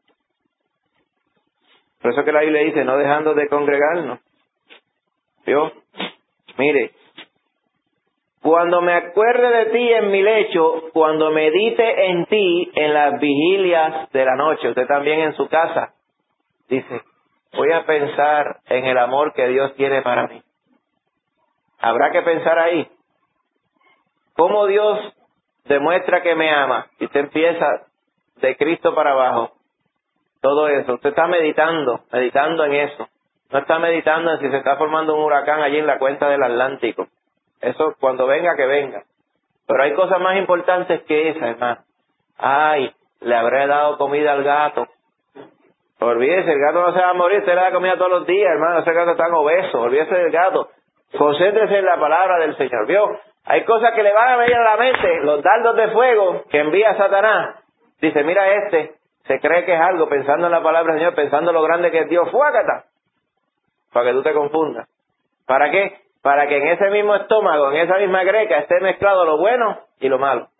Por eso que la Biblia dice, no dejando de congregarnos. ¿Vio? Mire, cuando me acuerde de ti en mi lecho, cuando medite en ti en las vigilias de la noche, usted también en su casa, dice, voy a pensar en el amor que Dios tiene para mí. Habrá que pensar ahí. ¿Cómo Dios demuestra que me ama? Y usted empieza de Cristo para abajo. Todo eso. Usted está meditando, meditando en eso. No está meditando en si se está formando un huracán allí en la cuenca del Atlántico. Eso cuando venga, que venga. Pero hay cosas más importantes que esa, hermano. Ay, le habré dado comida al gato. Olvídese, el gato no se va a morir, usted le da comida todos los días, hermano, ese gato está tan obeso, olvídese del gato. Concéntrese en la palabra del Señor, ¿vio? Hay cosas que le van a venir a la mente, los dardos de fuego que envía Satanás. Dice, mira este, se cree que es algo, pensando en la palabra del Señor, pensando lo grande que es Dios, ¡fuácata! Para que tú te confundas. ¿Para qué? Para que en ese mismo estómago, en esa misma greca, esté mezclado lo bueno y lo malo.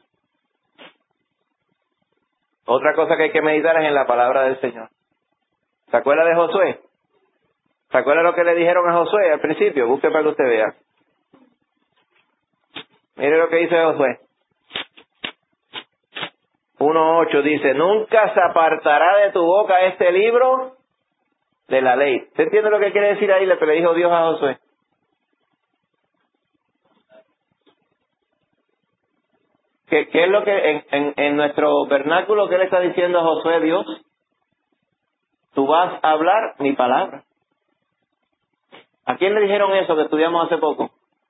Otra cosa que hay que meditar es en la palabra del Señor. ¿Se acuerda de Josué? ¿Se acuerda lo que le dijeron a Josué al principio? Busque para que usted vea. Mire lo que dice Josué. uno ocho dice, nunca se apartará de tu boca este libro de la ley. ¿Usted entiende lo que quiere decir ahí lo que le dijo Dios a Josué? ¿Qué, qué es lo que en, en, en nuestro vernáculo qué le está diciendo a Josué Dios? Tú vas a hablar mi palabra. ¿A quién le dijeron eso que estudiamos hace poco?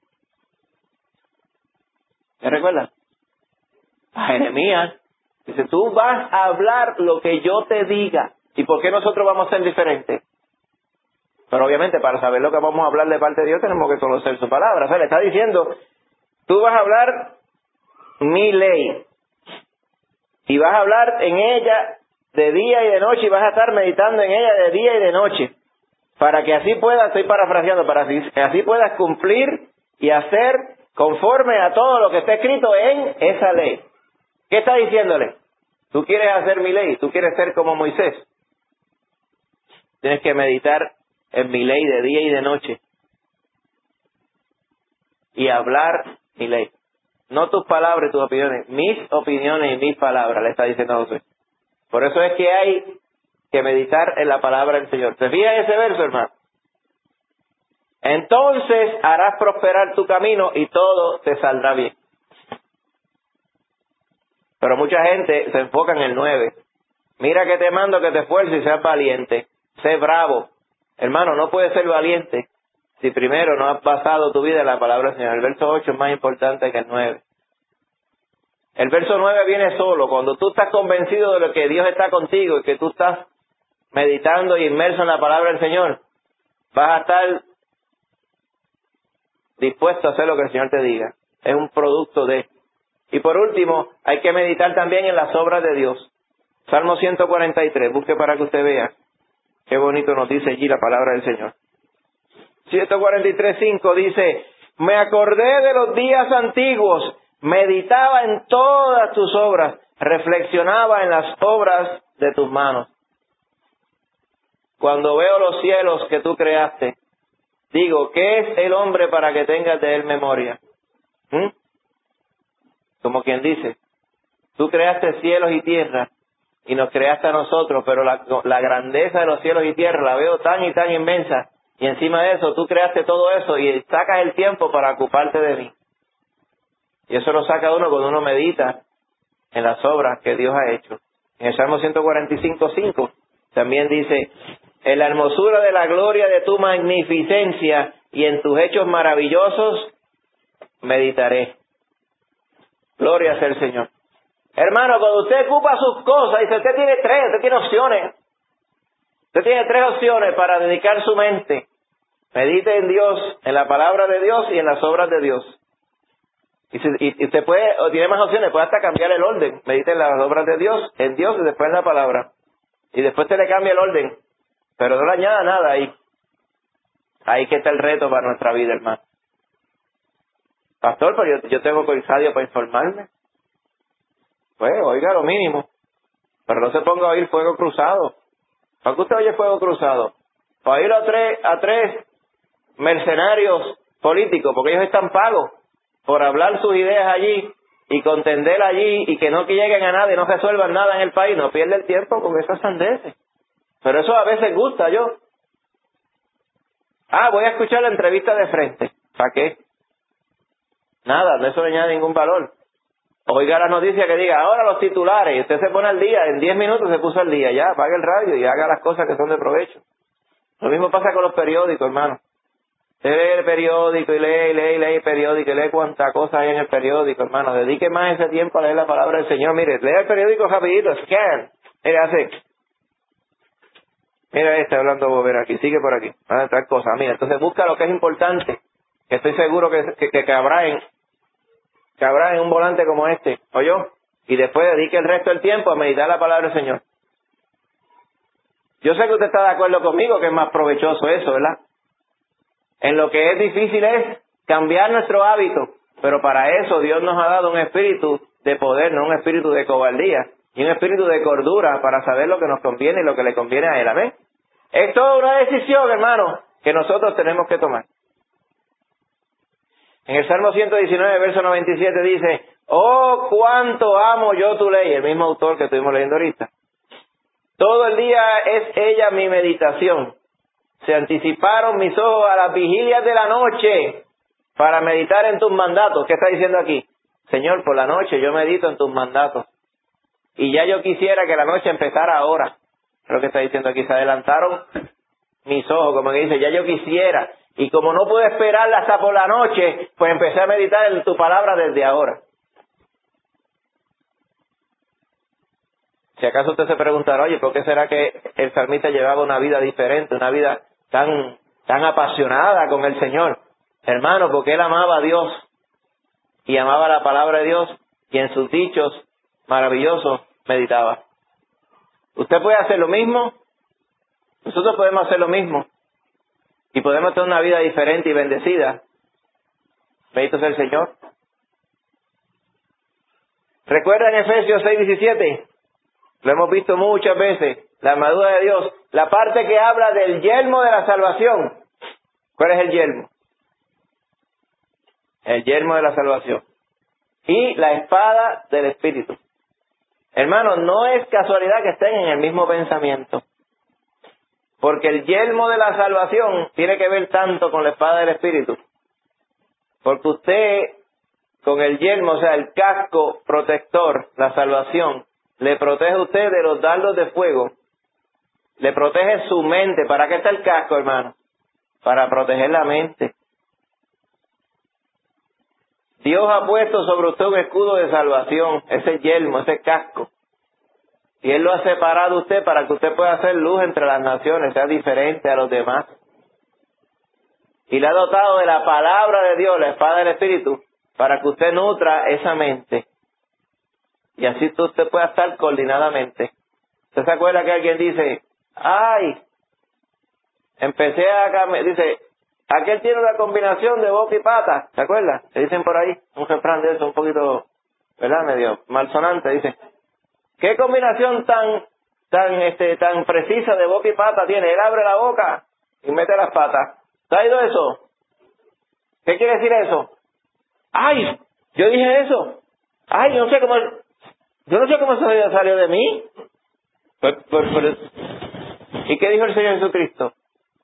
¿Se recuerda? A Jeremías. Dice, tú vas a hablar lo que yo te diga. ¿Y por qué nosotros vamos a ser diferentes? Pero obviamente para saber lo que vamos a hablar de parte de Dios tenemos que conocer su palabra. O sea, le está diciendo, tú vas a hablar mi ley. Y vas a hablar en ella de día y de noche y vas a estar meditando en ella de día y de noche. Para que así puedas, estoy parafraseando, para que así puedas cumplir y hacer conforme a todo lo que está escrito en esa ley. ¿Qué está diciéndole? Tú quieres hacer mi ley, tú quieres ser como Moisés. Tienes que meditar en mi ley de día y de noche. Y hablar mi ley. No tus palabras y tus opiniones, mis opiniones y mis palabras, le está diciendo Josué. Por eso es que hay que meditar en la palabra del Señor. ¿Te fijas ese verso, hermano? Entonces harás prosperar tu camino y todo te saldrá bien. Pero mucha gente se enfoca en el nueve. Mira que te mando que te esfuerces y seas valiente. Sé bravo. Hermano, no puedes ser valiente si primero no has basado tu vida en la palabra del Señor. El verso ocho es más importante que el nueve. El verso nueve viene solo. Cuando tú estás convencido de lo que Dios está contigo y que tú estás meditando y inmerso en la palabra del Señor, vas a estar dispuesto a hacer lo que el Señor te diga. Es un producto de... Y por último, hay que meditar también en las obras de Dios. Salmo ciento cuarenta y tres, busque para que usted vea qué bonito nos dice allí la palabra del Señor. ciento cuarenta y tres, cinco dice: me acordé de los días antiguos, meditaba en todas tus obras, reflexionaba en las obras de tus manos. Cuando veo los cielos que tú creaste, digo, ¿qué es el hombre para que tengas de él memoria? ¿Mm? Como quien dice, tú creaste cielos y tierra y nos creaste a nosotros, pero la, la grandeza de los cielos y tierra la veo tan y tan inmensa, y encima de eso tú creaste todo eso y sacas el tiempo para ocuparte de mí. Y eso lo saca uno cuando uno medita en las obras que Dios ha hecho. En el Salmo ciento cuarenta y cinco, cinco también dice: en la hermosura de la gloria de tu magnificencia y en tus hechos maravillosos meditaré. Gloria sea el Señor. Hermano, cuando usted ocupa sus cosas, dice, usted tiene tres, usted tiene opciones. Usted tiene tres opciones para dedicar su mente. Medite en Dios, en la palabra de Dios y en las obras de Dios. Y, si, y, y usted puede, o tiene más opciones, puede hasta cambiar el orden. Medite en las obras de Dios, en Dios y después en la palabra. Y después te le cambia el orden. Pero no le añada nada ahí. Ahí que está el reto para nuestra vida, hermano. Pastor, pero yo, yo tengo coisadio para informarme. Pues, oiga, lo mínimo. Pero no se ponga a oír fuego cruzado. ¿Para qué usted oye fuego cruzado? Para oír a tres, a tres mercenarios políticos, porque ellos están pagos por hablar sus ideas allí y contender allí y que no que lleguen a nada y no resuelvan nada en el país. No pierde el tiempo con esas sandeces. Pero eso a veces gusta, yo. Ah, voy a escuchar la entrevista de frente. ¿Para qué? Nada, no eso no añade ningún valor. Oiga la noticia que diga, ahora los titulares, y usted se pone al día, en diez minutos se puso al día, ya, apague el radio y haga las cosas que son de provecho. Lo mismo pasa con los periódicos, hermano. Usted lee el periódico y lee, y lee, y lee el periódico, y lee cuántas cosas hay en el periódico, hermano. Dedique más ese tiempo a leer la palabra del Señor. Mire, lea el periódico rapidito, scan. Mire, hace... Mira, este hablando bober aquí, sigue por aquí. Van a entrar cosas, mira, entonces busca lo que es importante, que estoy seguro que, que, que cabrá en... que habrá en un volante como este, ¿oyó? Y después dedique el resto del tiempo a meditar la palabra del Señor. Yo sé que usted está de acuerdo conmigo que es más provechoso eso, ¿verdad? En lo que es difícil es cambiar nuestro hábito, pero para eso Dios nos ha dado un espíritu de poder, no un espíritu de cobardía, y un espíritu de cordura para saber lo que nos conviene y lo que le conviene a Él, ¿amén? Es toda una decisión, hermano, que nosotros tenemos que tomar. En el Salmo ciento diecinueve, verso noventa y siete dice, oh, cuánto amo yo tu ley, el mismo autor que estuvimos leyendo ahorita. Todo el día es ella mi meditación. Se anticiparon mis ojos a las vigilias de la noche para meditar en tus mandatos. ¿Qué está diciendo aquí? Señor, por la noche yo medito en tus mandatos. Y ya yo quisiera que la noche empezara ahora. Lo que está diciendo aquí, se adelantaron mis ojos, como que dice, ya yo quisiera. Y como no pude esperarla hasta por la noche, pues empecé a meditar en tu palabra desde ahora. Si acaso usted se preguntará, oye, ¿por qué será que el salmista llevaba una vida diferente, una vida tan, tan apasionada con el Señor? Hermano, porque él amaba a Dios y amaba la palabra de Dios y en sus dichos maravillosos meditaba. ¿Usted puede hacer lo mismo? Nosotros podemos hacer lo mismo. Y podemos tener una vida diferente y bendecida. Bendito sea el Señor. ¿Recuerdan Efesios seis diecisiete? Lo hemos visto muchas veces. La armadura de Dios. La parte que habla del yelmo de la salvación. ¿Cuál es el yelmo? El yelmo de la salvación. Y la espada del Espíritu. Hermanos, no es casualidad que estén en el mismo pensamiento. Porque el yelmo de la salvación tiene que ver tanto con la espada del Espíritu. Porque usted, con el yelmo, o sea, el casco protector, la salvación, le protege a usted de los dardos de fuego. Le protege su mente. ¿Para qué está el casco, hermano? Para proteger la mente. Dios ha puesto sobre usted un escudo de salvación, ese yelmo, ese casco. Y Él lo ha separado a usted para que usted pueda hacer luz entre las naciones, sea diferente a los demás. Y le ha dotado de la palabra de Dios, la espada del Espíritu, para que usted nutra esa mente. Y así usted pueda estar coordinadamente. ¿Usted se acuerda que alguien dice, ay, empecé a caminar, dice, aquel tiene una combinación de boca y pata, ¿se acuerda? Se dicen por ahí, un refrán de eso, un poquito, ¿verdad? Medio malsonante, dice, ¿qué combinación tan, tan, este, tan precisa de boca y pata tiene? Él abre la boca y mete las patas. ¿Te ha ido eso? ¿Qué quiere decir eso? ¡Ay! Yo dije eso. ¡Ay! Yo no sé cómo, yo no sé cómo eso salió de mí. Pues, pues, pues, ¿y qué dijo el Señor Jesucristo?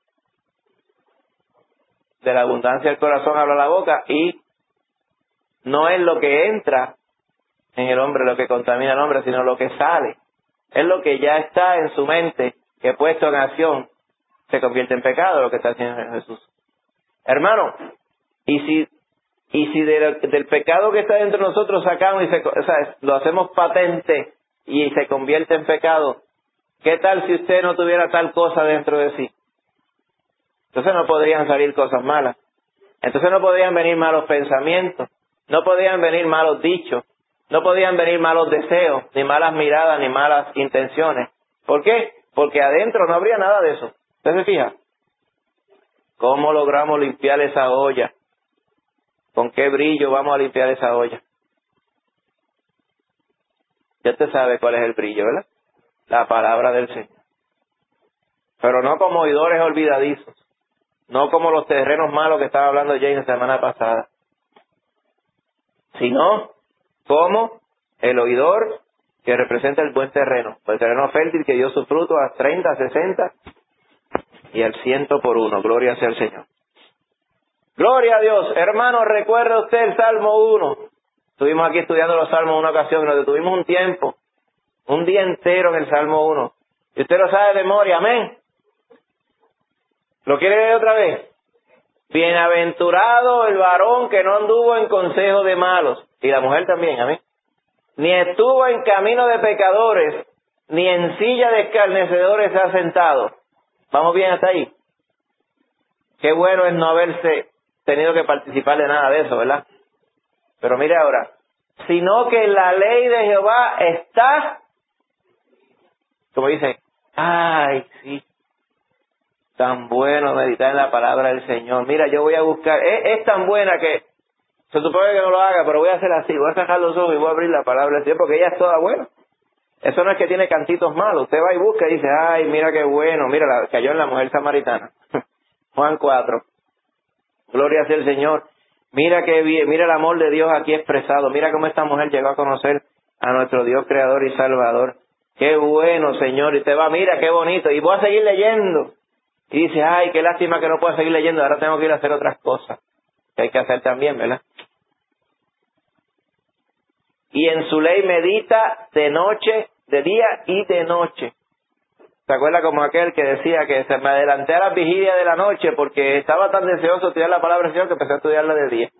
De la abundancia del corazón habla la boca, y no es lo que entra en el hombre lo que contamina al hombre, sino lo que sale. Es lo que ya está en su mente, que puesto en acción se convierte en pecado, lo que está haciendo Jesús. Hermano, y si y si de, del pecado que está dentro de nosotros sacamos y se, o sea, lo hacemos patente y se convierte en pecado, ¿qué tal si usted no tuviera tal cosa dentro de sí? Entonces no podrían salir cosas malas. Entonces no podrían venir malos pensamientos, no podrían venir malos dichos, no podían venir malos deseos, ni malas miradas, ni malas intenciones. ¿Por qué? Porque adentro no habría nada de eso. ¿Usted se fija? ¿Cómo logramos limpiar esa olla? ¿Con qué brillo vamos a limpiar esa olla? Ya usted sabe cuál es el brillo, ¿verdad? La palabra del Señor. Pero no como oidores olvidadizos. No como los terrenos malos que estaba hablando Jane la semana pasada. Sino como el oidor que representa el buen terreno. El terreno fértil que dio su fruto a treinta, sesenta y al ciento por uno. Gloria sea al Señor. Gloria a Dios. Hermano, recuerda usted el Salmo uno. Estuvimos aquí estudiando los Salmos una ocasión y nos detuvimos un tiempo, un día entero en el Salmo uno. Y usted lo sabe de memoria, amén. ¿Lo quiere leer otra vez? Bienaventurado el varón que no anduvo en consejo de malos. Y la mujer también, amén. Ni estuvo en camino de pecadores, ni en silla de escarnecedores se ha sentado. ¿Vamos bien hasta ahí? Qué bueno es no haberse tenido que participar de nada de eso, ¿verdad? Pero mire ahora, sino que la ley de Jehová está, como dice, ay, sí, tan bueno meditar en la palabra del Señor. Mira, yo voy a buscar, es, es tan buena que se supone que no lo haga, pero voy a hacer así, voy a cerrar los ojos y voy a abrir la palabra del Señor, porque ella es toda buena. Eso no es que tiene cantitos malos. Usted va y busca y dice, ay, mira qué bueno, mira, la, cayó en la mujer samaritana. Juan cuatro. Gloria sea el Señor. Mira qué bien, mira el amor de Dios aquí expresado. Mira cómo esta mujer llegó a conocer a nuestro Dios creador y salvador. Qué bueno, Señor. Y te va, mira qué bonito. Y voy a seguir leyendo. Y dice, ay, qué lástima que no puedo seguir leyendo. Ahora tengo que ir a hacer otras cosas que hay que hacer también, ¿verdad? Y en su ley medita de noche, de día y de noche. ¿Se acuerda como aquel que decía que se me adelanté a la vigilia de la noche porque estaba tan deseoso de estudiar la palabra del Señor que empecé a estudiarla de día?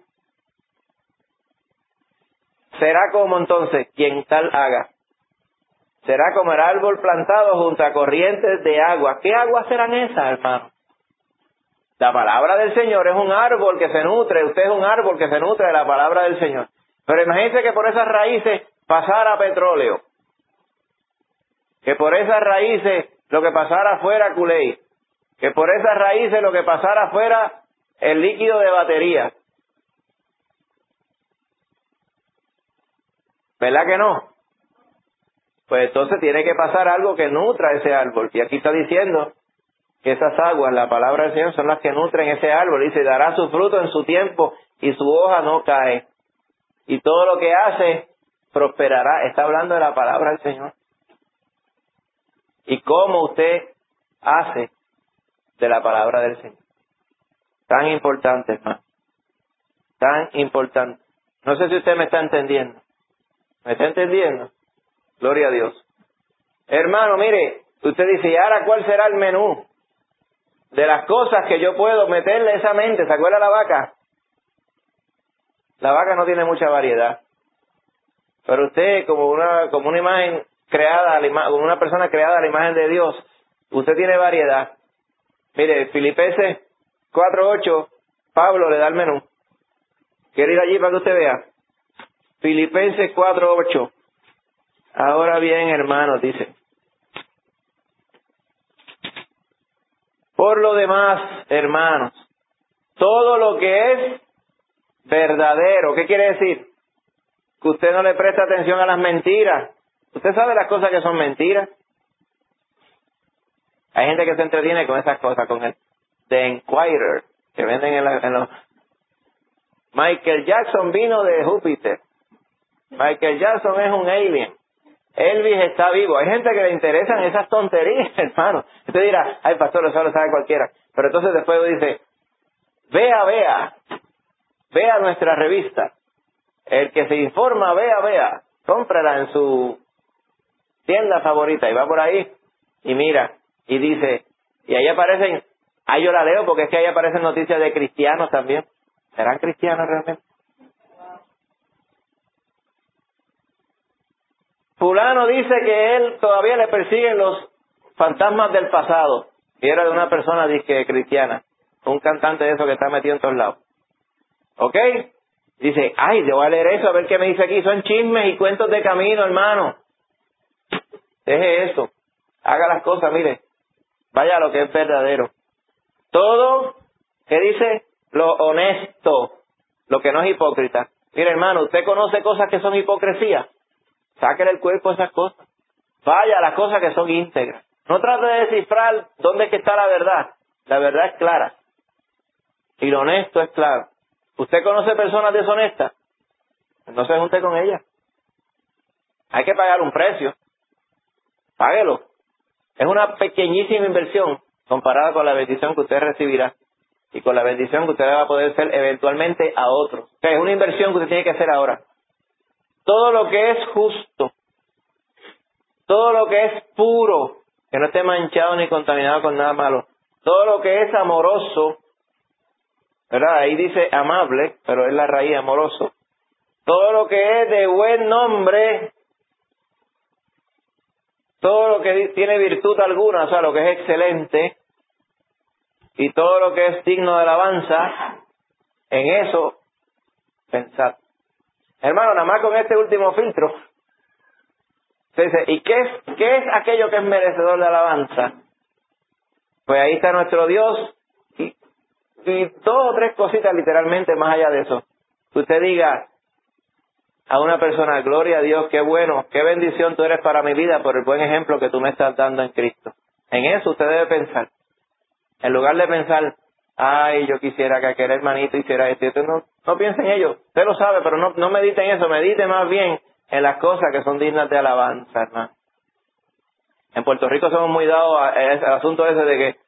Será como entonces quien tal haga. Será como el árbol plantado junto a corrientes de agua. ¿Qué aguas serán esas, hermano? La palabra del Señor es un árbol que se nutre. Usted es un árbol que se nutre de la palabra del Señor. Pero imagínese que por esas raíces pasara petróleo. Que por esas raíces lo que pasara fuera culé. Que por esas raíces lo que pasara fuera el líquido de batería. ¿Verdad que no? Pues entonces tiene que pasar algo que nutra ese árbol. Y aquí está diciendo que esas aguas, la palabra del Señor, son las que nutren ese árbol. Dice, dará su fruto en su tiempo y su hoja no cae. Y todo lo que hace prosperará. Está hablando de la palabra del Señor. Y cómo usted hace de la palabra del Señor. Tan importante, hermano. Tan importante. No sé si usted me está entendiendo. ¿Me está entendiendo? Gloria a Dios. Hermano, mire, usted dice, ¿y ahora cuál será el menú de las cosas que yo puedo meterle a esa mente? ¿Se acuerda la vaca? La vaca no tiene mucha variedad. Pero usted, como una, como una imagen creada, como una persona creada a la imagen de Dios, usted tiene variedad. Mire, Filipenses cuatro ocho, Pablo le da el menú. ¿Quiere ir allí para que usted vea? Filipenses cuatro ocho. Ahora bien, hermanos, dice. Por lo demás, hermanos, todo lo que es verdadero, ¿qué quiere decir? Que usted no le presta atención a las mentiras. Usted sabe las cosas que son mentiras. Hay gente que se entretiene con esas cosas, con el The Enquirer, que venden en, la, en los... Michael Jackson vino de Júpiter. Michael Jackson es un alien. Elvis está vivo. Hay gente que le interesan esas tonterías, hermano. Usted dirá, ay, pastor, eso lo sabe cualquiera. Pero entonces después dice, vea, vea, vea nuestra revista. El que se informa, vea, vea. Cómprala en su tienda favorita y va por ahí y mira y dice, y ahí aparecen, ahí yo la leo porque es que ahí aparecen noticias de cristianos también. ¿Serán cristianos realmente? Fulano dice que él todavía le persiguen los fantasmas del pasado. Y era de una persona disque cristiana. Un cantante de eso que está metido en todos lados. ¿Ok? Dice, ay, yo voy a leer eso a ver qué me dice aquí. Son chismes y cuentos de camino, hermano. Deje eso. Haga las cosas, mire. Vaya a lo que es verdadero. Todo, ¿qué dice? Lo honesto. Lo que no es hipócrita. Mire, hermano, ¿usted conoce cosas que son hipocresía? Sáquele el cuerpo a esas cosas. Vaya a las cosas que son íntegras. No trate de descifrar dónde es que está la verdad. La verdad es clara. Y lo honesto es claro. ¿Usted conoce personas deshonestas? No se junte con ellas. Hay que pagar un precio. Páguelo. Es una pequeñísima inversión comparada con la bendición que usted recibirá y con la bendición que usted va a poder ser eventualmente a otros. O sea, es una inversión que usted tiene que hacer ahora. Todo lo que es justo, todo lo que es puro, que no esté manchado ni contaminado con nada malo, todo lo que es amoroso, ¿verdad? Ahí dice amable, pero es la raíz amoroso. Todo lo que es de buen nombre, todo lo que tiene virtud alguna, o sea, lo que es excelente, y todo lo que es digno de alabanza, en eso pensad. Hermano, nada más con este último filtro, se dice, ¿y qué es, qué es aquello que es merecedor de alabanza? Pues ahí está nuestro Dios, y, y dos o tres cositas literalmente más allá de eso. Que usted diga a una persona, gloria a Dios, qué bueno, qué bendición tú eres para mi vida por el buen ejemplo que tú me estás dando en Cristo. En eso usted debe pensar. En lugar de pensar, ay, yo quisiera que aquel hermanito hiciera esto. Usted no, no piense en ello. Usted lo sabe, pero no, no medite en eso. Medite más bien en las cosas que son dignas de alabanza, hermano. En Puerto Rico somos muy dados al asunto ese de que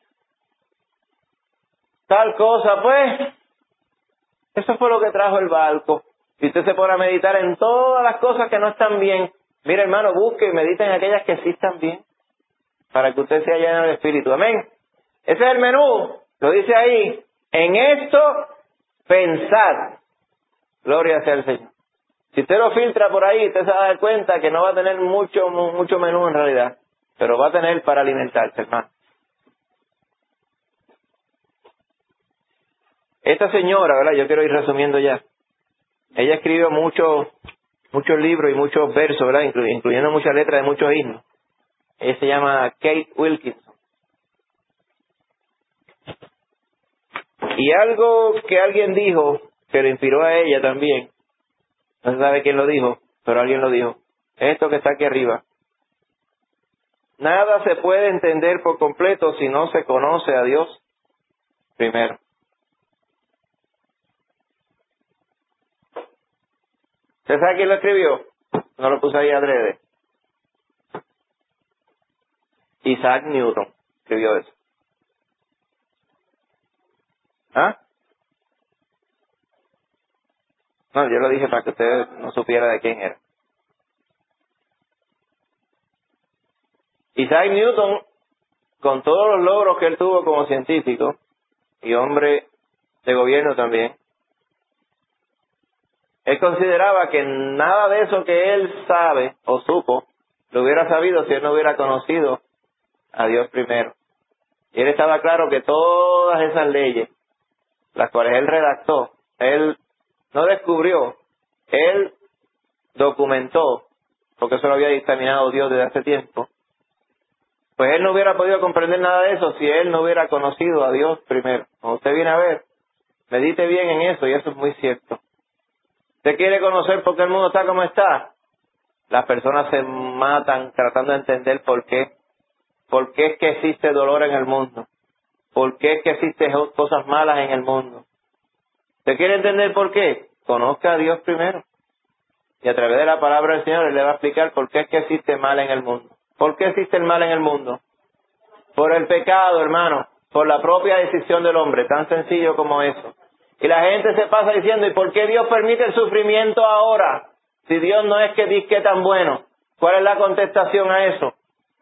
tal cosa, pues, eso fue lo que trajo el barco. Y usted se pone a meditar en todas las cosas que no están bien. Mire, hermano, busque y medite en aquellas que sí están bien, para que usted sea lleno del Espíritu. Amén. Ese es el menú. Lo dice ahí. En esto, pensad. Gloria sea al Señor. Si usted lo filtra por ahí, usted se va a dar cuenta que no va a tener mucho, mucho menú en realidad. Pero va a tener para alimentarse, hermano. Esta señora, ¿verdad? Yo quiero ir resumiendo ya. Ella escribió muchos muchos libros y muchos versos, ¿verdad? Incluyendo muchas letras de muchos himnos. Ella se llama Kate Wilkinson. Y algo que alguien dijo, que le inspiró a ella también, no se sabe quién lo dijo, pero alguien lo dijo, esto que está aquí arriba. Nada se puede entender por completo si no se conoce a Dios primero. ¿Usted sabe quién lo escribió? No lo puse ahí adrede. Isaac Newton escribió eso. ¿Ah? No, yo lo dije para que usted no supiera de quién era. Isaac Newton, con todos los logros que él tuvo como científico y hombre de gobierno también, él consideraba que nada de eso que él sabe o supo lo hubiera sabido si él no hubiera conocido a Dios primero. Y él estaba claro que todas esas leyes, las cuales él redactó, él no descubrió, él documentó, porque eso lo había dictaminado Dios desde hace tiempo, pues él no hubiera podido comprender nada de eso si él no hubiera conocido a Dios primero. Cuando usted viene a ver, medite bien en eso, y eso es muy cierto. ¿Usted quiere conocer por qué el mundo está como está? Las personas se matan tratando de entender por qué. ¿Por qué es que existe dolor en el mundo? ¿Por qué es que existen cosas malas en el mundo? ¿Usted quiere entender por qué? Conozca a Dios primero. Y a través de la palabra del Señor Él le va a explicar por qué es que existe mal en el mundo. ¿Por qué existe el mal en el mundo? Por el pecado, hermano. Por la propia decisión del hombre. Tan sencillo como eso. Y la gente se pasa diciendo, ¿y por qué Dios permite el sufrimiento ahora? Si Dios no es que disque tan bueno. ¿Cuál es la contestación a eso?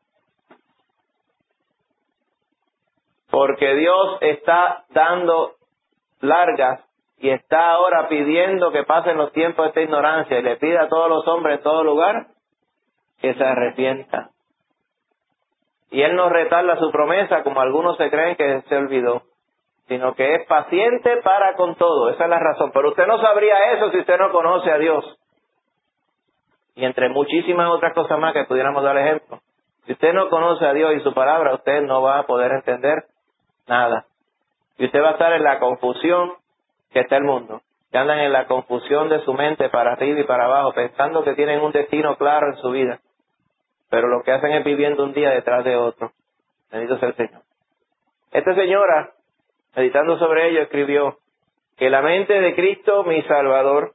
Porque Dios está dando largas y está ahora pidiendo que pasen los tiempos de esta ignorancia y le pide a todos los hombres en todo lugar que se arrepientan. Y Él no retarda su promesa como algunos se creen que se olvidó, sino que es paciente para con todo. Esa es la razón. Pero usted no sabría eso si usted no conoce a Dios. Y entre muchísimas otras cosas más que pudiéramos dar ejemplo. Si usted no conoce a Dios y su palabra, usted no va a poder entender nada. Y usted va a estar en la confusión que está el mundo. Que andan en la confusión de su mente para arriba y para abajo, pensando que tienen un destino claro en su vida. Pero lo que hacen es viviendo un día detrás de otro. Bendito sea el Señor. Esta señora, meditando sobre ello, escribió que la mente de Cristo, mi Salvador,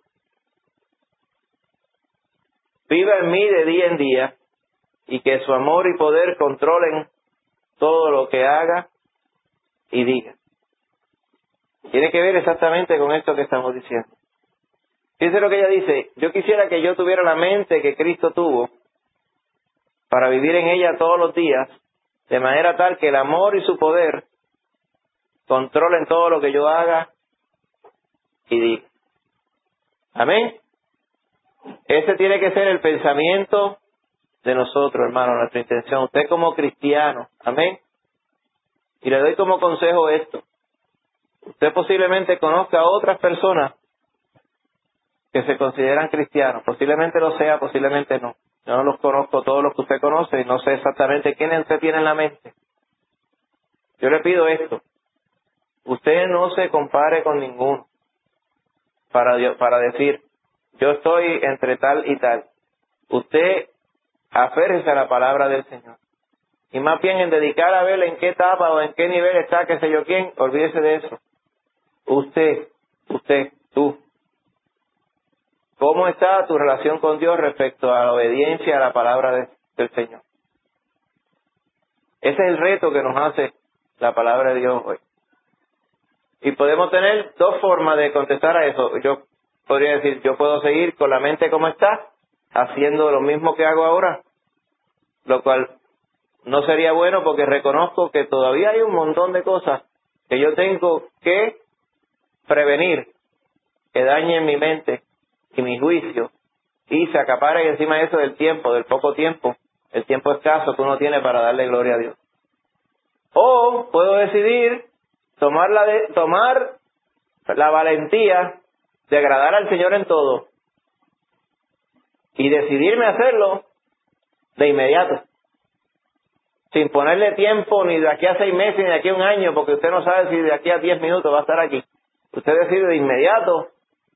viva en mí de día en día y que su amor y poder controlen todo lo que haga y diga. Tiene que ver exactamente con esto que estamos diciendo. Fíjense lo que ella dice: yo quisiera que yo tuviera la mente que Cristo tuvo para vivir en ella todos los días, de manera tal que el amor y su poder controlen todo lo que yo haga y diga. Amén. Ese tiene que ser el pensamiento de nosotros, hermano, nuestra intención. Usted como cristiano, amén. Y le doy como consejo esto. Usted posiblemente conozca a otras personas que se consideran cristianos. Posiblemente lo sea, posiblemente no. Yo no los conozco todos los que usted conoce y no sé exactamente quiénes usted tiene en la mente. Yo le pido esto. Usted no se compare con ninguno para, para decir, yo estoy entre tal y tal. Usted aférrese a la palabra del Señor. Y más bien en dedicar a ver en qué etapa o en qué nivel está, qué sé yo quién, olvídese de eso. Usted, usted, tú. ¿Cómo está tu relación con Dios respecto a la obediencia a la palabra de, del Señor? Ese es el reto que nos hace la palabra de Dios hoy. Y podemos tener dos formas de contestar a eso. Yo podría decir, yo puedo seguir con la mente como está, haciendo lo mismo que hago ahora, lo cual no sería bueno porque reconozco que todavía hay un montón de cosas que yo tengo que prevenir que dañen mi mente y mi juicio y se acaparen encima de eso del tiempo, del poco tiempo, el tiempo escaso que uno tiene para darle gloria a Dios. O puedo decidir tomar la, de, tomar la valentía de agradar al Señor en todo y decidirme a hacerlo de inmediato, sin ponerle tiempo ni de aquí a seis meses ni de aquí a un año, porque usted no sabe si de aquí a diez minutos va a estar aquí. Usted decide de inmediato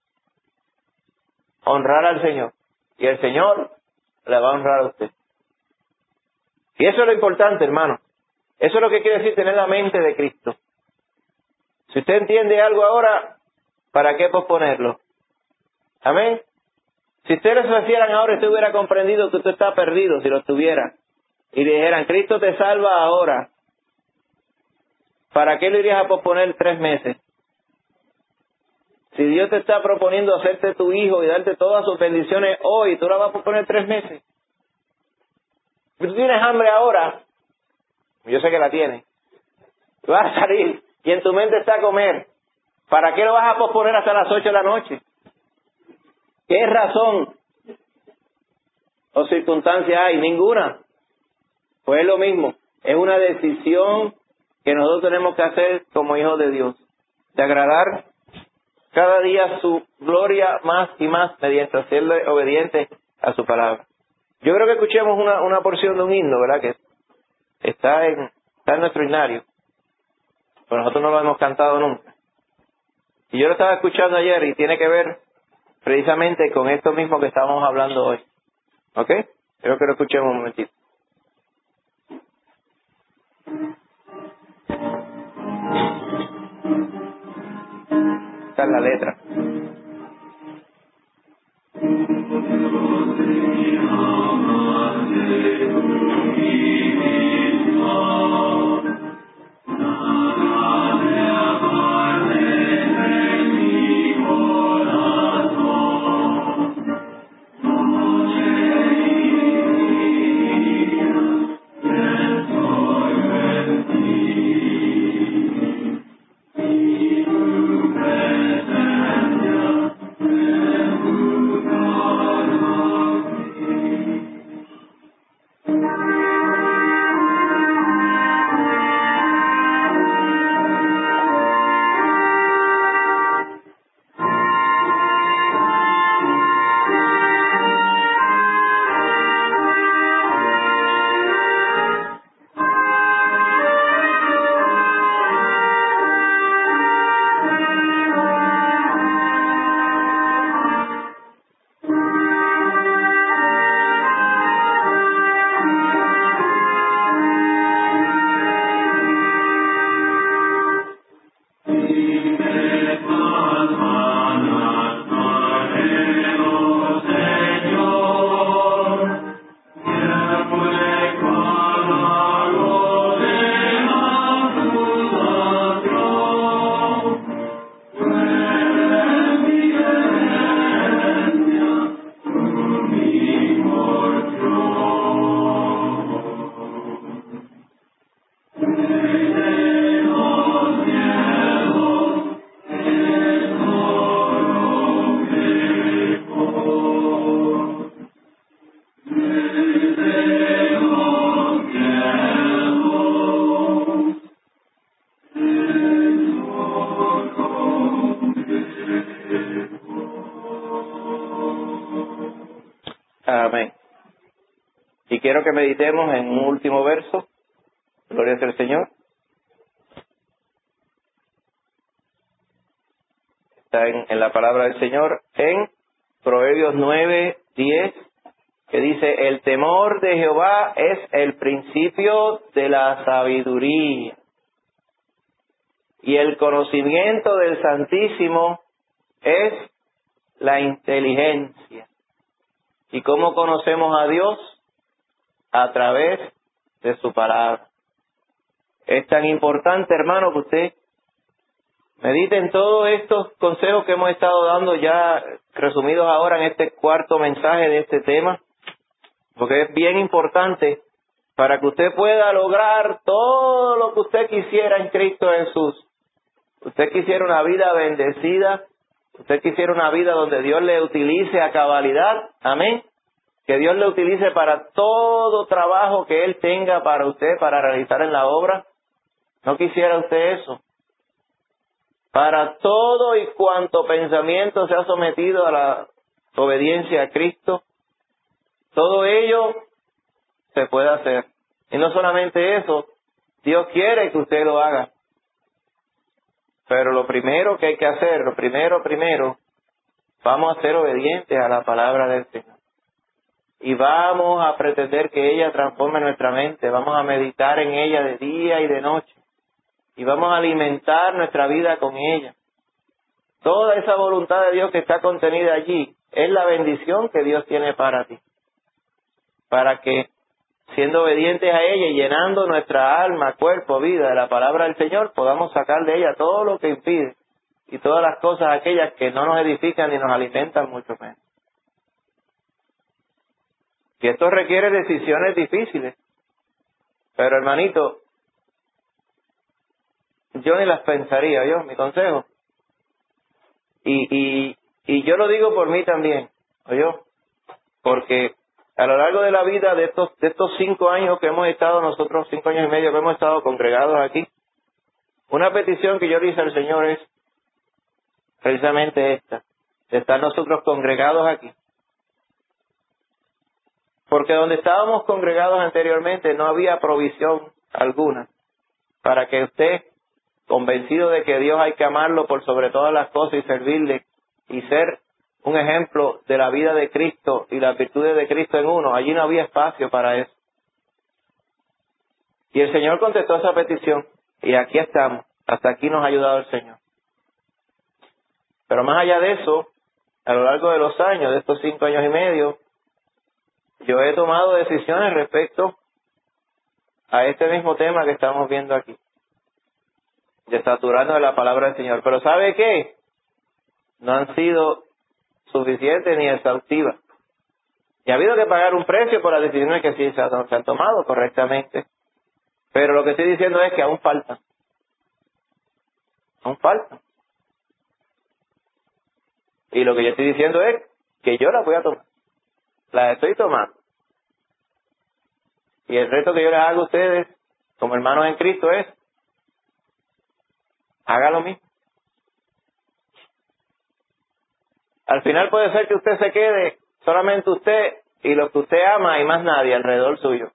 honrar al Señor y el Señor le va a honrar a usted. Y eso es lo importante, hermano. Eso es lo que quiere decir tener la mente de Cristo. Si usted entiende algo ahora, ¿para qué posponerlo? Amén. Si ustedes lo hicieran ahora, usted hubiera comprendido que usted está perdido si lo estuviera. Y le dijeran, Cristo te salva ahora. ¿Para qué lo irías a posponer tres meses? Si Dios te está proponiendo hacerte tu hijo y darte todas sus bendiciones hoy, tú la vas a posponer tres meses. Si tú tienes hambre ahora, yo sé que la tienes, tú vas a salir y en tu mente está comer. ¿Para qué lo vas a posponer hasta las ocho de la noche? ¿Qué razón o circunstancia hay? Ninguna. Pues es lo mismo. Es una decisión que nosotros tenemos que hacer como hijos de Dios. De agradar cada día su gloria más y más mediante serle obediente a su palabra. Yo creo que escuchemos una, una porción de un himno, ¿verdad? Que está en, está en nuestro himnario. Pero nosotros no lo hemos cantado nunca. Y yo lo estaba escuchando ayer y tiene que ver precisamente con esto mismo que estábamos hablando hoy. ¿Ok? Creo que lo escuchemos un momentito. Esta es la letra. Amén. Y quiero que meditemos en un último verso. Gloria al Señor. Está en, en la palabra del Señor, en Proverbios nueve, diez, que dice, el temor de Jehová es el principio de la sabiduría, y el conocimiento del Santísimo es la inteligencia. ¿Y cómo conocemos a Dios? A través de su palabra. Es tan importante, hermano, que usted medite en todos estos consejos que hemos estado dando ya resumidos ahora en este cuarto mensaje de este tema, porque es bien importante para que usted pueda lograr todo lo que usted quisiera en Cristo Jesús. Usted quisiera una vida bendecida, usted quisiera una vida donde Dios le utilice a cabalidad, amén, que Dios le utilice para todo trabajo que Él tenga para usted, para realizar en la obra. ¿No quisiera usted eso? Para todo y cuanto pensamiento se ha sometido a la obediencia a Cristo, todo ello se puede hacer. Y no solamente eso, Dios quiere que usted lo haga. Pero lo primero que hay que hacer, lo primero, primero, vamos a ser obedientes a la palabra del Señor. Y vamos a pretender que ella transforme nuestra mente, vamos a meditar en ella de día y de noche. Y vamos a alimentar nuestra vida con ella. Toda esa voluntad de Dios que está contenida allí es la bendición que Dios tiene para ti. Para que, siendo obedientes a ella y llenando nuestra alma, cuerpo, vida de la palabra del Señor, podamos sacar de ella todo lo que impide y todas las cosas aquellas que no nos edifican ni nos alimentan mucho menos. Y esto requiere decisiones difíciles. Pero hermanito, yo ni las pensaría, yo, mi consejo. Y, y, y yo lo digo por mí también, yo, porque a lo largo de la vida de estos, de estos cinco años que hemos estado nosotros, cinco años y medio que hemos estado congregados aquí, una petición que yo le hice al Señor es precisamente esta, de estar nosotros congregados aquí. Porque donde estábamos congregados anteriormente no había provisión alguna para que usted, convencido de que Dios hay que amarlo por sobre todas las cosas y servirle y ser un ejemplo de la vida de Cristo y las virtudes de Cristo en uno, allí no había espacio para eso. Y el Señor contestó esa petición y aquí estamos, hasta aquí nos ha ayudado el Señor. Pero más allá de eso, a lo largo de los años, de estos cinco años y medio, yo he tomado decisiones respecto a este mismo tema que estamos viendo aquí, de saturarnos de la palabra del Señor. Pero ¿sabe qué? No han sido suficientes ni exhaustivas. Y ha habido que pagar un precio por las decisiones que sí se han, se han tomado correctamente. Pero lo que estoy diciendo es que aún faltan. Aún faltan. Y lo que yo estoy diciendo es que yo las voy a tomar. Las estoy tomando. Y el reto que yo les hago a ustedes, como hermanos en Cristo, es haga lo mismo. Al final puede ser que usted se quede solamente usted y los que usted ama y más nadie alrededor suyo.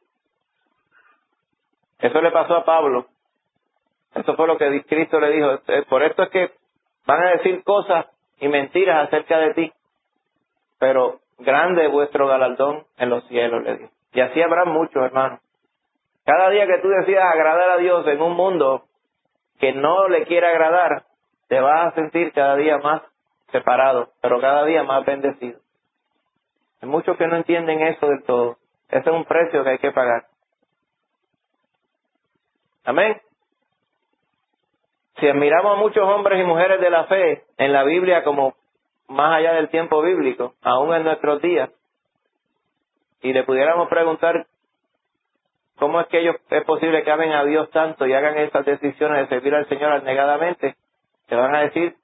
Eso le pasó a Pablo. Eso fue lo que Cristo le dijo. Por esto es que van a decir cosas y mentiras acerca de ti, pero grande es vuestro galardón en los cielos, le dijo. Y así habrá muchos, hermanos. Cada día que tú decidas agradar a Dios en un mundo que no le quiere agradar, te vas a sentir cada día más separado, pero cada día más bendecido. Hay muchos que no entienden eso del todo. Ese es un precio que hay que pagar. Amén. Si admiramos a muchos hombres y mujeres de la fe en la Biblia como más allá del tiempo bíblico, aún en nuestros días, y le pudiéramos preguntar cómo es que ellos es posible que amen a Dios tanto y hagan esas decisiones de servir al Señor abnegadamente, te van a decir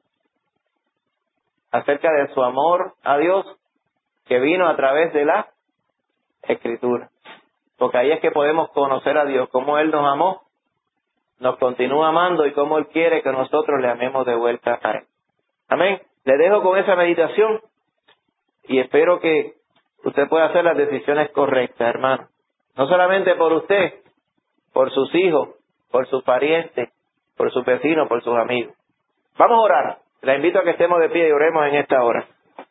acerca de su amor a Dios que vino a través de la Escritura. Porque ahí es que podemos conocer a Dios, cómo Él nos amó, nos continúa amando y cómo Él quiere que nosotros le amemos de vuelta a Él. Amén. Le dejo con esa meditación y espero que usted pueda hacer las decisiones correctas, hermano. No solamente por usted, por sus hijos, por sus parientes, por sus vecinos, por sus amigos. Vamos a orar. La invito a que estemos de pie y oremos en esta hora.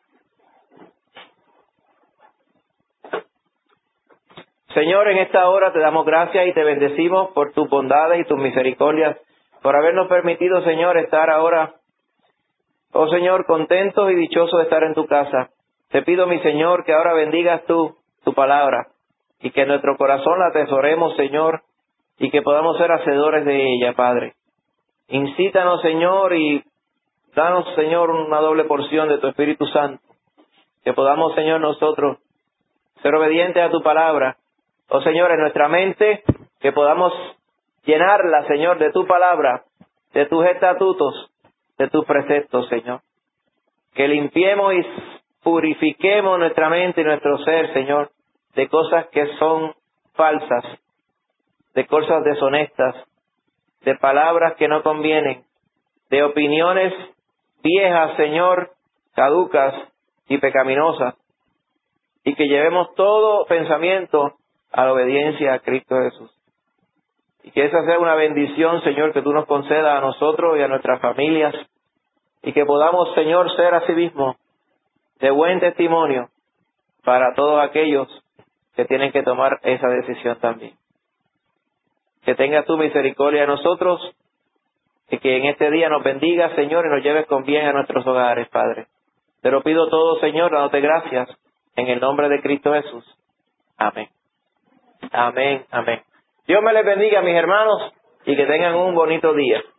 Señor, en esta hora te damos gracias y te bendecimos por tus bondades y tus misericordias, por habernos permitido, Señor, estar ahora, oh Señor, contentos y dichosos de estar en tu casa. Te pido, mi Señor, que ahora bendigas tú, tu palabra, y que en nuestro corazón la atesoremos, Señor, y que podamos ser hacedores de ella, Padre. Incítanos, Señor, y danos, Señor, una doble porción de tu Espíritu Santo, que podamos, Señor, nosotros ser obedientes a tu palabra. Oh Señor, en nuestra mente, que podamos llenarla, Señor, de tu palabra, de tus estatutos, de tus preceptos, Señor. Que limpiemos y purifiquemos nuestra mente y nuestro ser, Señor, de cosas que son falsas, de cosas deshonestas, de palabras que no convienen, de opiniones viejas, Señor, caducas y pecaminosas, y que llevemos todo pensamiento a la obediencia a Cristo Jesús. Y que esa sea una bendición, Señor, que tú nos concedas a nosotros y a nuestras familias, y que podamos, Señor, ser asimismo de buen testimonio para todos aquellos que tienen que tomar esa decisión también. Que tengas tu misericordia de nosotros y que en este día nos bendigas, Señor, y nos lleves con bien a nuestros hogares, Padre. Te lo pido todo, Señor, dándote gracias en el nombre de Cristo Jesús. Amén. Amén, amén. Dios me les bendiga, mis hermanos, y que tengan un bonito día.